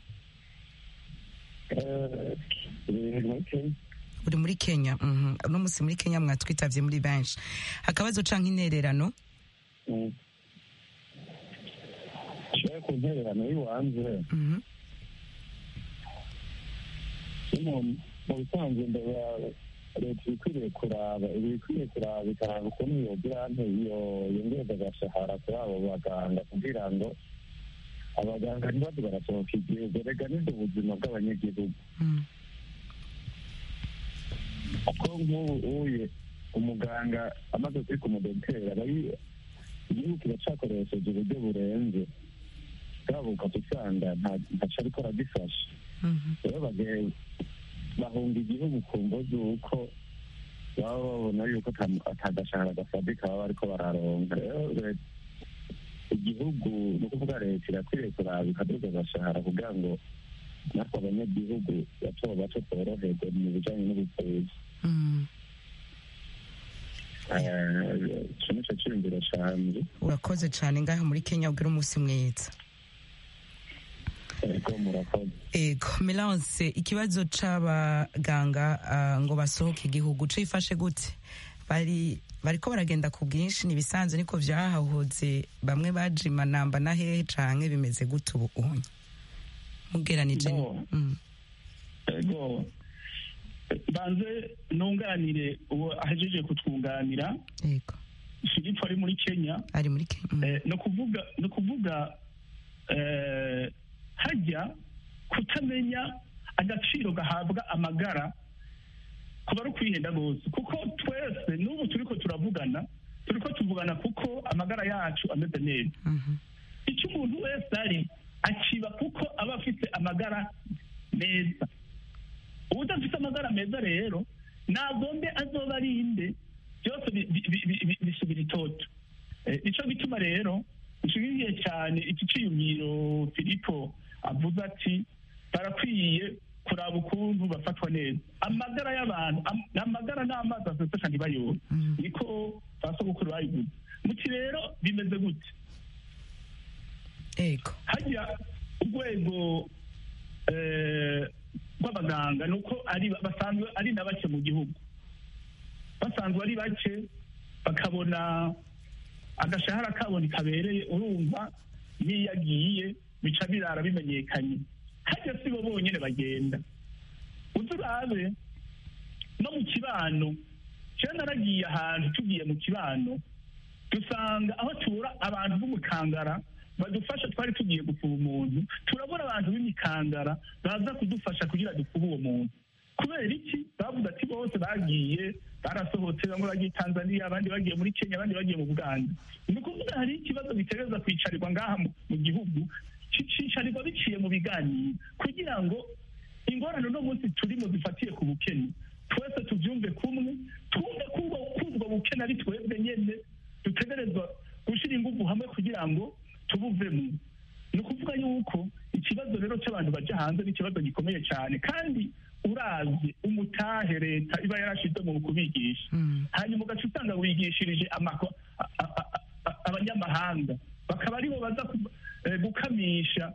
Uri muri Kenya. Uno musi muri Kenya mwatwitavye muri benshi. Akabazo canke intererano? Shaka ku ntererano y'iwanze mu bisanzwe ndaba leta ikwiriye kuraba ibikwiriye kuraba ikaraba ukuntu yogira iyo yongereza agashahara kuri abo baganga kugira ngo abaganga ntibaze barasohoka igihugu rega n'ubwo buzima bw'abanyagihugu kuko nk'ubu uye umuganga amaze kwika umudogiteri aba igihugu kiracakoresheje uburyo burenze bwabo ukasanga ntaco ariko aragifasha rero bagaye bahunga igihugu ku mvo z'uko baba babona yuko atagashahara gafatika baba bariko bararonka rero igihugu ni ukuvuga leta irakwiriye kuraba ikaduza agashahara kugira ngo natwe abanyagihugu bato bato tworoherwe mu bijanye n'ubuvuzi ico nico ciyumviro canje. Urakoze cane ngaho muri Kenya ugira umunsi mwiza. Ego Melance, ikibazo c'abaganga uh, ngo basohoke igihugu cifashe gute? Bari bariko baragenda ku bwinshi nibisanzwe niko vyahahoze bamwe bajima namba na hehe canke bimeze gute ubu unye mugeranije? Mm. Ego banze nunganire uwo ahejeje kutwunganira. Ego Filipo ari muri Kenya. Ari muri Kenya. Mm. Eh, no kuvuga no kuvuga eh hajya kutamenya agaciro gahabwa amagara kuba ari ukwihenda rwose kuko twese n'ubu turiko turavugana turiko tuvugana kuko amagara yacu ameze neza. Icyo umuntu wese ari akiba kuko aba afite amagara meza. Udafite amagara meza rero nagombe azoba arinde byose bisubira itoto. Ico bituma rero nshimiye cyane iki ciyumviro Filipo avuze ati barakwiye kuraba ukuntu bafatwa neza. Amagara y'abantu amagara n'amazi asese kandi bayora niko basogokuru bayivuze. Muti rero bimeze gute? Ego hajya urwego rw'abaganga nuko ari basanzwe ari na bake mu gihugu, basanzwe ari bake bakabona agashahara kabone kabereye. Urumva niyo agiye bica birara bimenyekanye. Hajya si bo bonyine bagenda, uzurabe no mu kibano. Cyane naragiye ahantu tugiye mu kibano dusanga aho tubura abantu b'umukangara badufasha, twari tugiye gufuba umuntu turabura abantu b'imikangara baza kudufasha kugira dufuba uwo muntu. Kubera iki? Bavuga ati bose bagiye barasohotse, bamwe bagiye Tanzania, abandi bagiye muri Kenya, abandi bagiye mu Buganda. Ni ukuvuga hari ikibazo bitereza kwicarirwa ngaha mu gihugu, cicarirwa biciye mu biganiro kugira ngo ingorane no munsi turimo zifatiye ku bukene twese tuvyumve kumwe, twumve kuba kubwo bukene ari twebwe nyene dutegerezwa gushira ingufu hamwe kugira ngo tubuvemo. Ni ukuvuga yuko ikibazo rero cy'abantu baja hanze ni ikibazo gikomeye cyane, kandi uravye umutahe leta iba yarashize mu kubigisha hanyuma ugaca usanga wigishirije abanyamahanga bakaba aribo baza gukamisha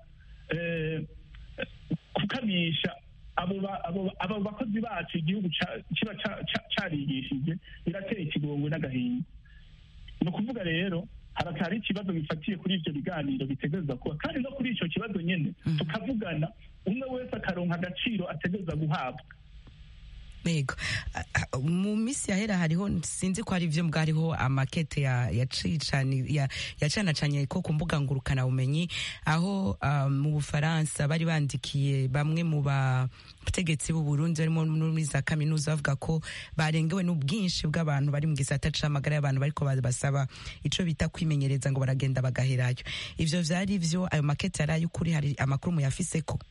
gukamisha abo bakozi bacu igihugu kiba carigishije. Birateye ikigongwe n'agahinda. Ni ukuvuga rero harakari ikibazo bifatiye kuri ivyo biganiro bitegereza kuba, kandi no kuri ico kibazo nyene tukavugana, umwe wese akaronka agaciro ategereza guhabwa. Yego. Mu misi yahera hariho sinzi ko hari ivyo mbwa hariho amakete ya yacicani ya yacanacanye ko ku mbuga ngurukana bumenyi aho uh, mu Bufaransa bari bandikiye bamwe mu bategetsi b'u Burundi barimo muri za kaminuza bavuga ko barengewe n'ubwinshi bw'abantu bari mu gisata c'amagara y'abantu bariko basaba ico bita kwimenyereza ngo baragenda bagaherayo. Ivyo vyari vyo ayo makete yari ay'ukuri, hari amakuru muyafiseko?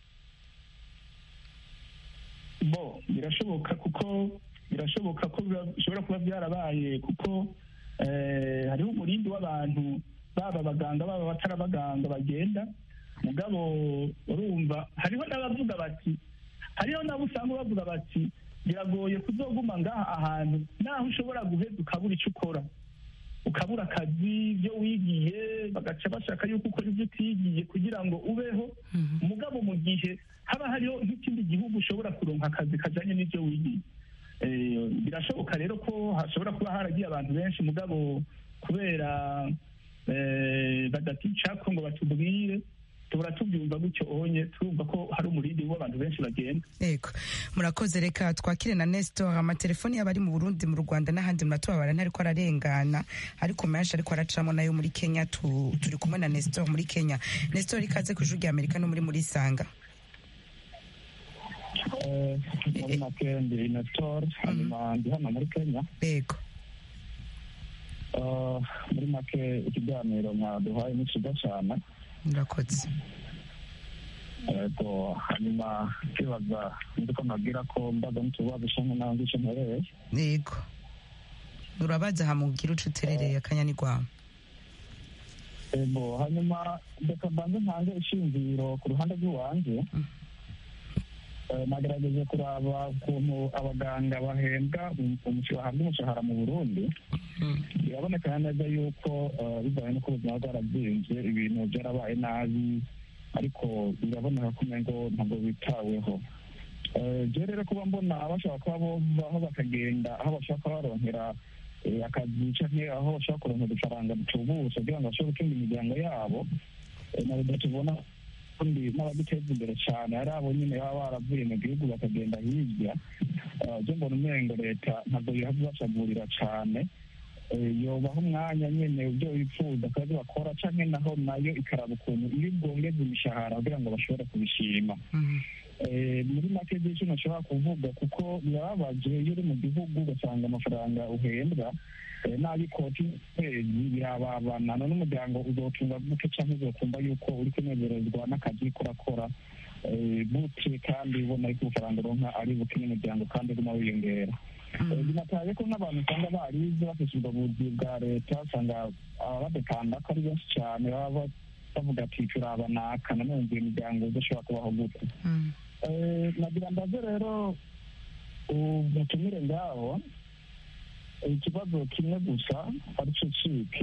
bo birashoboka kuko birashoboka ko bishobora kuba byarabaye kuko hariho umurindi w'abantu baba abaganga baba abatari abaganga bagenda mugabo urumva hariho n'abavuga bati hariho n'abo usanga bavuga bati biragoye kuzoguma ngaha ahantu naho ushobora guheza ukabura icyo ukora ukabura akazi ibyo wigiye bagaca bashaka yuko ukora ibyo utigiye kugira ngo ubeho mugabo mu gihe haba hariho nk'ikindi gihugu ushobora kuronka akazi kajanye n'ivyo wigiye. Birashoboka rero ko hashobora kuba haragiye abantu benshi mugabo kubera badatincako ngo batubwire tubura tubyumva gutyo onye turumva ko hari umurindi w'abantu benshi bagenda. Yego murakoze, reka twakire na Nestor. Amatelefoni y'abari mu Burundi mu Rwanda n'ahandi muratubabara ntariko ararengana ariko menshi ariko aracamo nayo muri Kenya. Tu, turi kumwe na Nestor muri Kenya. Nestor, ikaze ku Ijwi ry'Amerika no muri muri Sanga. muri make ndi Nestor hanyuma ndi hano muri Kenya. Yego. muri make ikiganiro mwaduhaye ni cyiza cyane. Murakoze. Yego hanyuma kibaza ndi ko nabwira ko mbaga mutubaza cyane naho ndice mpereye. Yego. Urabaza hamugira uco uterereye akanyani gwawe. Yego hanyuma reka mbanze ntange ishingiro ku ruhande rw'iwanje. Nagerageje kuraba ukuntu abaganga bahembwa bahabwa umushahara mu Burundi. Biraboneka neza yuko bivanye n'uko ubuzima bwarabyimbye ibintu byarabaye nabi ariko biraboneka ko umengo ntabwo bitaweho. Je rero kuba mbona bashobora kuba bovaho bakagenda aho bashobora kuba baronkera akazi canke aho bashobora kuronkera udufaranga dutubutse kugira ngo bashobore gutunga imiryango yabo, nabwo tubona kandi n'abaduteza imbere cyane ari abo nyine baba baravuye mu gihugu bakagenda hirya. Je mbona umengo leta ntabwo yabibasagurira cyane, yobaho umwanya nyine ibyo bifuza akazi bakora canke naho nayo ikaraba ukuntu iyo bwongeza imishahara kugira ngo bashobore kubishima. Muri make byinshi nashobora kuvuga kuko birababaje iyo uri mu gihugu ugasanga amafaranga uhembwa n'abikoti kwezi birababana n'umuryango uzotunga gute cyangwa uzokumva yuko uri kunezerezwa n'akazi uriko urakora gute kandi ubona ariko ubufaranga uronka ari buke n'umuryango kandi urimo wiyongera. Binataye ko n'abantu usanga barize bafise ubwo buzi bwa leta usanga abadekanda ko ari benshi cyane baba bavuga ati turabanaka nanone iyo miryango idashobora kubaho gute. Nagira mbaze rero umutumire ngaho ikibazo kimwe gusa arico ciki,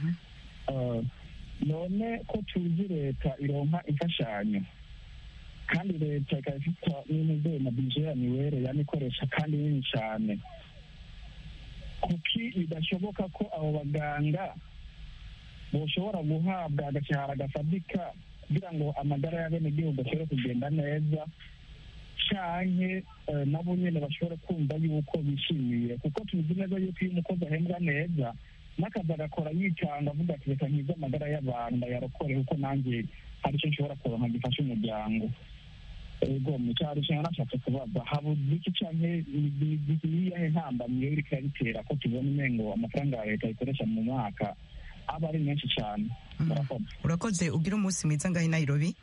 none ko tuzi leta ironka imfashanyo kandi leta ikaba ifite n'intumbero na bije ya miwere yanikoresha kandi nini cyane, kuki bidashoboka ko abo baganga boshobora guhabwa agashahara gafatika kugira ngo amagara y'abenegihugu ashobore kugenda neza canke nabo nyene bashobore kumva yuko bishimiye, kuko tuzi neza yuko iyo umukozi ahembwa neza n'akazi agakora yitanga avuga ati reka nkize amagara y'abantu ndayarokore kuko nanjye hari icyo nshobora kuronka gifasha umuryango. Ego mucyaro cyane nashatse kubaza habuze iki canke iyihe ntambamye iriko irabitera ko tubona umengo amafaranga ya leta ikoresha mu mwaka aba ari menshi cyane. Urakoze, ugira umunsi mwiza ngaho i Nairobi.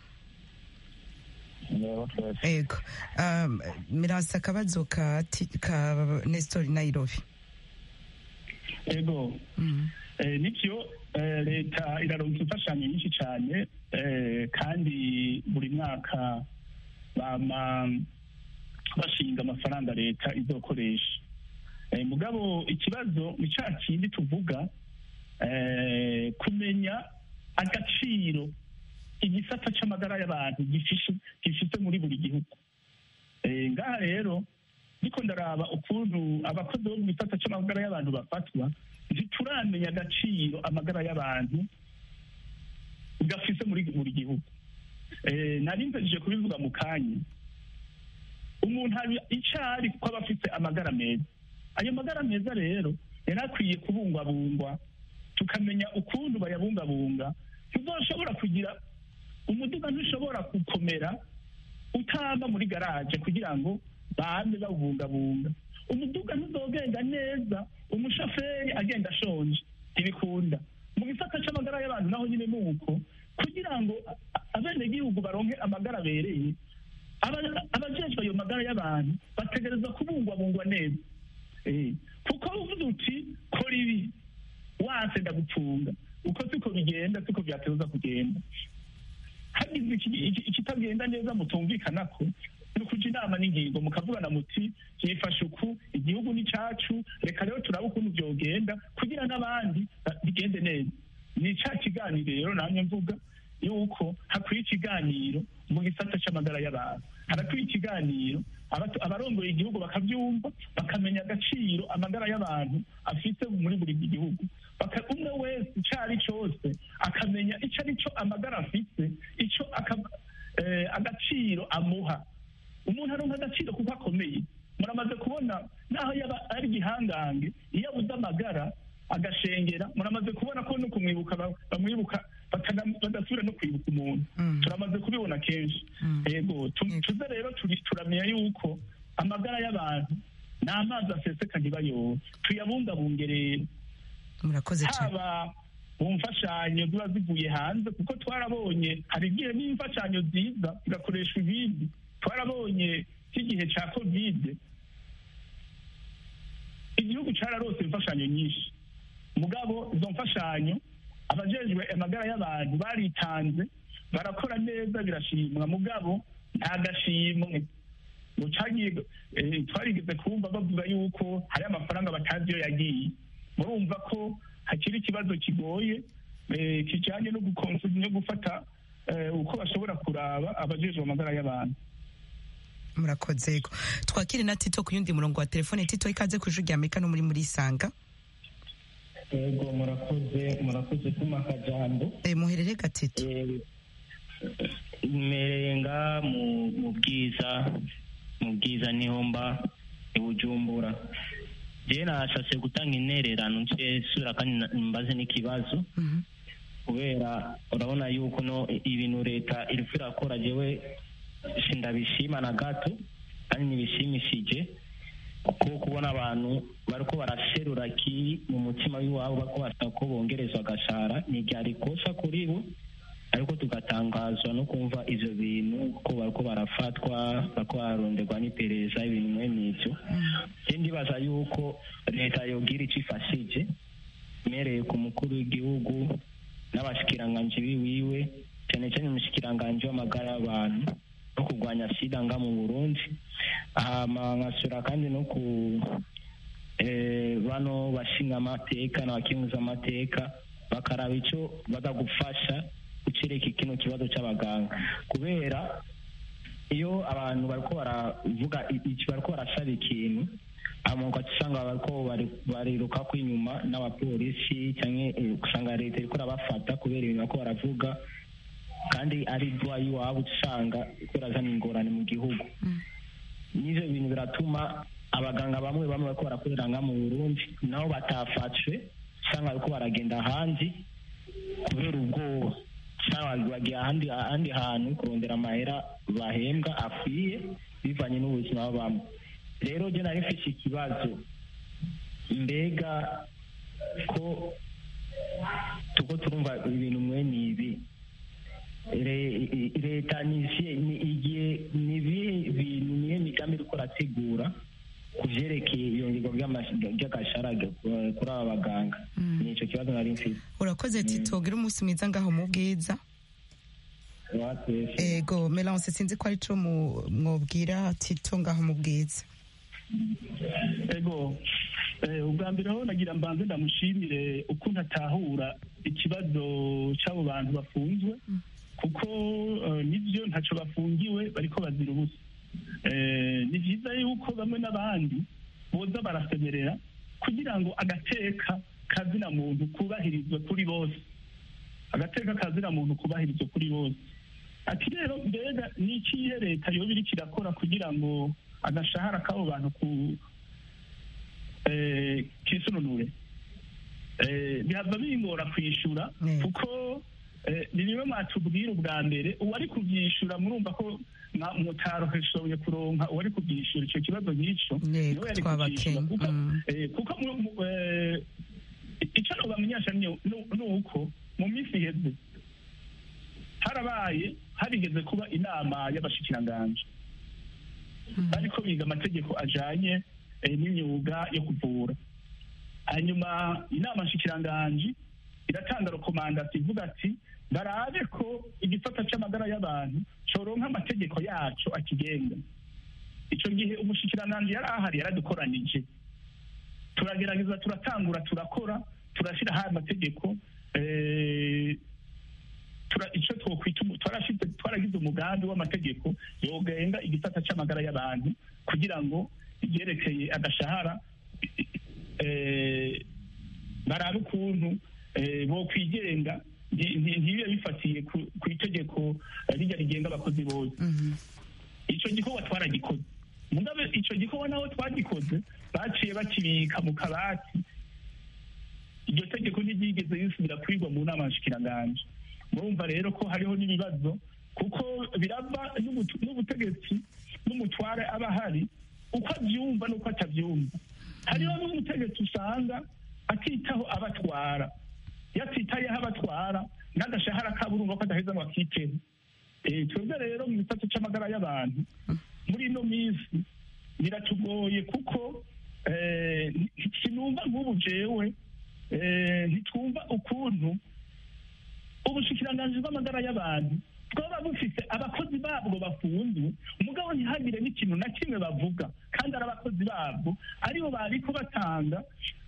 Ego mirasa akabazo ka Nestor Nairobi. Ego nivyo leta iraronka imfashanyo nyinshi cyane kandi buri mwaka bama bashinga amafaranga leta izokoresha. Mugabo ikibazo ni ca kindi tuvuga kumenya agaciro igisata c'amagara y'abantu gifise muri buri gihugu. Ngaha rero niko ndaraba ukuntu abakozi bo mu gisata c'amagara y'abantu bafatwa, ntituramenya agaciro amagara y'abantu gafise muri buri gihugu. Nari mpejeje kubivuga mu kanya, umuntu aba icari kuko aba afite amagara meza. Ayo magara meza rero yari akwiye kubungwabungwa, tukamenya ukuntu bayabungabunga. Tuzoshobora kugira umuduga ntushobora gukomera utamba muri garaje kugira ngo bame bawubungabunga. Umuduga ntuzogenda neza umushoferi agenda ashonje, ntibikunda. Mu gisata c'amagara y'abantu naho nyine nuko, kugira ngo abenegihugu baronke amagara abereye, abajejwe ayo magara y'abantu bategereza kubungwabungwa neza. Kuko uvuze uti kora ibi wanse ndagupfunga, uko siko bigenda, siko vyateza kugenda. Hagize ikitagenda neza mutumvikanako, ni ukuja inama n'ingingo mukavugana muti vyifashe uku, igihugu ni cacu, reka rero turabe ukuntu vyogenda kugira n'abandi bigende neza. Ni ca kiganiro rero namye mvuga yuko hakwiye ikiganiro mu gisata c'amagara y'abantu. Harakwiye ikiganiro abarongoye igihugu bakavyumva, bakamenya agaciro amagara y'abantu afite muri buri gihugu. Umwe wese ico ari cose akamenya ico ari co amagara afite, ico agaciro amuha. Umuntu aronka agaciro kuko akomeye. Muramaze kubona naho yaba ari igihangange, iyo abuze amagara agashengera, muramaze kubona ko no kumwibuka bamwibuka badasubira no kwibuka umuntu. Turamaze kubibona kenshi. Yego tuze rero turamenya yuko amagara y'abantu ni amazi aseseka ntibayobe, tuyabungabunge rero. Murakoze cyane. Haba mu mfashanyo ziba zivuye hanze, kuko twarabonye hari igihe n'imfashanyo ziza zigakoresha ibindi. Twarabonye cy'igihe ca covid igihugu cararose imfashanyo nyinshi, mugabo izo mfashanyo abajejwe amagara y'abantu baritanze, barakora neza, birashimwa, mugabo nta gashimwe. Twarigeze kumva bavuga yuko hari amafaranga batazi iyo yagiye. Murumva ko hakiri ikibazo kigoye kijanye no no gufata uko bashobora kuraba abajejwe amagara y'abantu. Murakoze. Twakire na Tito ku yundi murongo wa telefone. Tito, ikaze ku Ijwi ry'Amerika no muri muri Isanga. Ego murakoze, murakoze kuma kajambo. Eh muherere Gatito. Merenga mu mu bwiza mu bwiza niho mba ibujumbura. Je nashase gutanga intererano nce sura kandi mbaze n'ikibazo. Mhm. Kubera urabona yuko no ibintu leta iriko irakora jewe sindabishima na gato kandi nibishimishije, kuko kubona abantu bariko baraserura kiri mu mutima w'iwabo bako basaba ko bongerezwa agashara ni ryari kosa kuri bo, ariko tugatangazwa no kumva ivyo bintu ko bariko barafatwa bako baronderwa n'iperereza ibintu mwe n'ivyo. Ndibaza yuko leta yogira ico ifashije mereye ku mukuru w'igihugu n'abashikiranganje biwiwe, cyane cyane umushikiranganje w'amagara y'abantu no kurwanya sida nga mu Burundi. Aha nkasura kandi no ku eh bano bashinga amateka n'abakinguza amateka bakaraba ico badagufasha gucereka kino kibazo c'abaganga, kubera iyo abantu bariko baravuga iki bariko barasaba ikintu amongo atsanga bariko bariruka ko inyuma n'abapolisi cyane usanga leta iriko rabafata kubera ibintu bariko baravuga kandi ari dwayi wabo usanga kurazana ingorane mu gihugu. Nizo bintu biratuma abaganga bamwe bamwe bariko barakorera nga mu Burundi nabo batafatwe, usanga bariko baragenda hanze kubera ubwoba, usanga bagiye ahandi ahandi hantu kurondera amahera bahembwa akwiye bivanye n'ubuzima babamo. Rero je nari mfise ikibazo, mbega ko tuko turumva ibintu mwe nibi leta ni igihe nibi bintu niye migambi iriko rategura kuvyerekeye iyongerwa ry'agashara kuri aba baganga. Nico kibazo nari mfise. Urakoze Tito, gira umunsi mwiza ngaho mu bwiza. Ego Melance, sinzi ko ari co mwobwira Tito ngaho mu bwiza. Ego ubwa mbere aho nagira mbanze ndamushimire ukuntu atahura ikibazo c'abo bantu bafunzwe, kuko nivyo ntaco bafungiwe bariko bazira ubusa. Ni vyiza yuko bamwe n'abandi boza barasemerera kugira ngo agateka kazina muntu kubahirizwe kuri bose, agateka kazina muntu kubahirizwe kuri bose. Ati rero mbega ni ikihe leta yoba iriko irakora kugira ngo agashahara k'abo bantu ku eh, kisununure eh, bihava bingora kwishura kuko eh, ni bimwe mwatubwira ubwa mbere uwari kubyishura murumva ko mutaroheshoboye kuronka uwari kubyishura icyo kibazo nk'icyo niwe yari kubyishura kuko eh, kuko mu- mu- eh, icyo nobamenyesha ni ni uko mu minsi iheze harabaye harigeze kuba inama y'abashikiranganji ariko biga amategeko ajanye eh, n'imyuga yo kuvura hanyuma inama nshikiranganji iratanga rekomandasi ivuga ati barabe ko igisata c'amagara y'abantu coronka amategeko yaco akigenga ico gihe umushikiranganji yari ahari yaradukoranije turagerageza turatangura turakora turashira haya amategeko eh, tura icyo twokwita twarashyize twaragize umugambi w'amategeko yogenga igisata c'amagara y'abantu kugira ngo ibyerekeye agashahara eh, barabe ukuntu eh, bo kwigenga nti- nti- ntibibe bifatiye ku ku itegeko eh, rijya rigenga abakozi bose icyo gikorwa twaragikoze mugabe icyo gikorwa naho twagikoze baciye bakibika mu kabati iryo tegeko ntiryigeze risubira kwigwa mu nama nshikiranganji murumva rero ko hariho n'ibibazo kuko birava n'ubutu- n'ubutegetsi n'umutware aba ahari uko abyumva n'uko atabyumva hariho n'umutegetsi usanga atitaho abatwara yatitayeho abatwara n'agashahara kabo urumva ko adaheza ngo akiteho Eh, twebwe rero mu gisata c'amagara y'abantu muri ino minsi biratugoye kuko eh, sinumva nk'ubu jewe eh, ntitwumva ukuntu ubushikiranganji bw'amagara y'abantu bwaba bufite abakozi babwo bafunzwe umugabo ntihagire n'ikintu na kimwe bavuga kandi ari abakozi babwo aribo bariko batanga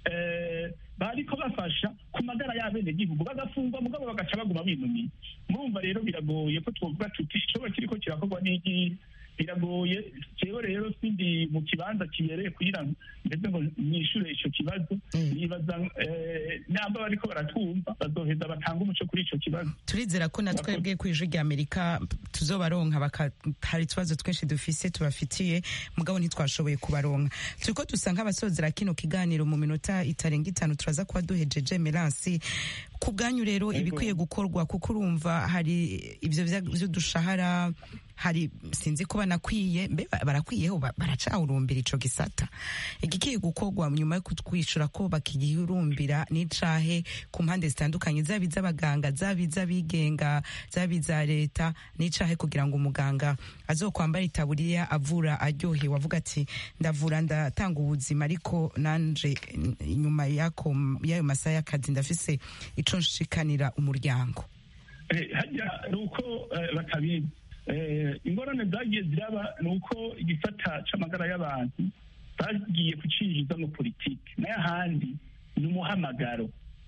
eh, bariko bafasha ku magara y'abenegihugu bagafungwa mugabo bagaca baguma binumiye murumva rero biragoye ko twovuga tuti icoba kiriko kirakorwa n'igi biragoye jewe rero sindi mu kibanza kibereye kugira ngo ndetse ngo nishure ico kibazo nibaza eh, namba bariko baratwumva bazoheza batanga umuco kuri ico kibazo turizera ko na twebwe ku ijwi rya amerika tuzobaronka baka- hari utubazo twinshi dufise tubafitiye mugabo ntitwashoboye kubaronka turiko dusa nk'abasozera kino kiganiro mu minota itarenga itanu turaza kuba duhejeje meransi ku bwanyu rero ibikwiye gukorwa kuko urumva hari ivyo vya- vy'udushahara hari sinzi ko banakwiye mbe ba- barakwiyeho ba- baracahurumbira ico gisata igikiye gukorwa nyuma yo kutwishura ko bakigihurumbira n'icahe ku mpande zitandukanye zaba iz'abaganga zaba iz'abigenga zaba iza leta n'icahe kugira ngo umuganga azokwambara itaburiya avura aryohewe avuga ati ndavura ndatanga ubuzima ariko nanje n- inyuma yako y'ayo masaha y'akazi ndafise ico nshikanira umuryango Eh, hajya ni uko eh, batabizi Eh, ingorane zagiye ziraba ni uko igisata c'amagara y'abantu bagiye kucinjiza mu politiki nayo ahandi ni umuhamagaro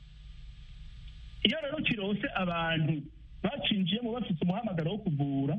iyo rero kirose abantu bacinjiyemo bafite umuhamagaro wo kuvura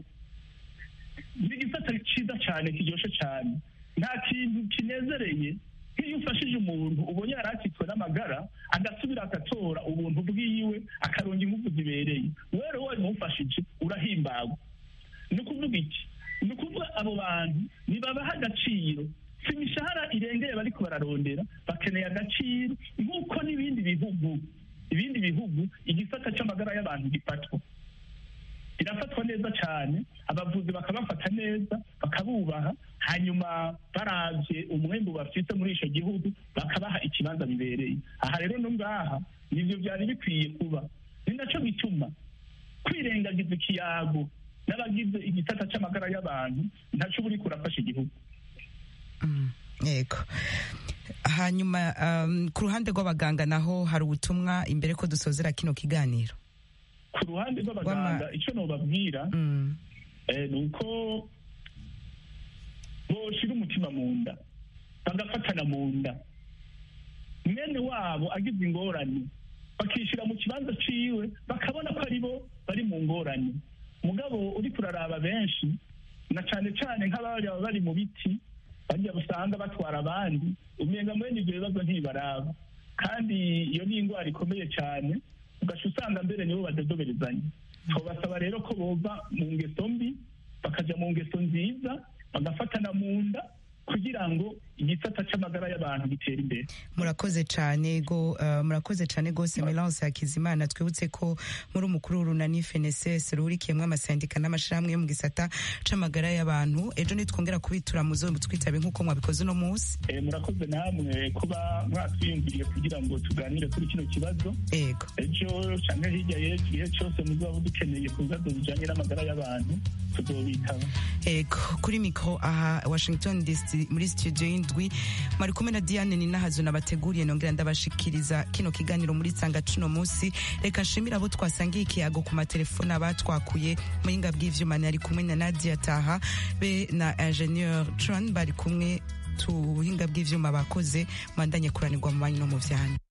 ni igisata ciza cyane kiryoshe cyane nta kintu kinezereye nk'iyo ufashije umuntu ubonye yari akitswe n'amagara agasubira agatora ubuntu bwiwe akaronga ingufu zibereye wewe rero wamufashije urahimbagwa ni ukuvuga iki ni ukuvuga abo bantu nibabaha agaciro si imishahara irengeye bariko bararondera bakeneye agaciro nk'uko n'ibindi bihugu ibindi bihugu igisata c'amagara y'abantu gifatwa irafatwa neza cyane abavuzi bakabafata neza bakabubaha hanyuma baravye umwembu bafite muri ico gihugu bakabaha ikibanza bibereye aha rero no ngaha nivyo vyari bikwiye kuba ni naco gituma kwirengagiza ikiyago n'abagize igisata c'amagara y'abantu ntaco buri kurafasha igihugu yego hanyuma um, ku ruhande rw'abaganga naho hari ubutumwa imbere ko dusozera kino kiganiro ku ruhande rw'abaganga icyo nobabwira eh, ni uko boshira umutima mu nda bagafatana mu nda mwene wabo agize ingorane bakishira mu kibanza ciwe bakabona ko ari bo bari mu ngorane mugabo uri kuraraba benshi na cane cane nk'abari bari mu biti bajya busanga batwara abandi umenga mwene ivyo bibazo ntibaraba kandi iyo ni ingwara ikomeye cyane ugaca usanga mbere nibo badodoberezanya twabasaba rero ko bova mu ngeso mbi bakaja mu ngeso nziza bagafatana mu nda kugira ngo igisata c'amagara y'abantu gitere imbere. Murakoze cane go uh, murakoze cane gose Melance Hakizimana, twibutse ko muri umukuru w'urunani F N S S ruhurikiyemwo amasendika n'amashirahamwe yo mu gisata c'amagara y'abantu. Ejo nitwongera kubitura muzo twitabe nk'uko mwabikoze uno munsi. Eh, murakoze namwe kuba mwatwiyumviriye kugira ngo tuganire kuri kino kibazo. Ego ejo canke hirya y'igihe cose muzaba dukeneye ku bibazo bijanye n'amagara y'abantu tuzobitaba. Ego kuri mikro aha Washington D C muri studio indwi mari kumwe na Diane Ninahazo nabateguriye nongera ndabashikiriza kino kiganiro muri Sanga cuno munsi. Reka nshimira abo twasangiye ikiyago ku matelefone abatwakuye muhinga bw'ivyuma nari kumwe na Nadia Taha be na ingénieur Tron bari kumwe tuhinga bw'ivyuma bakoze mandanye kuranirwa mu banyu no mu vyanya.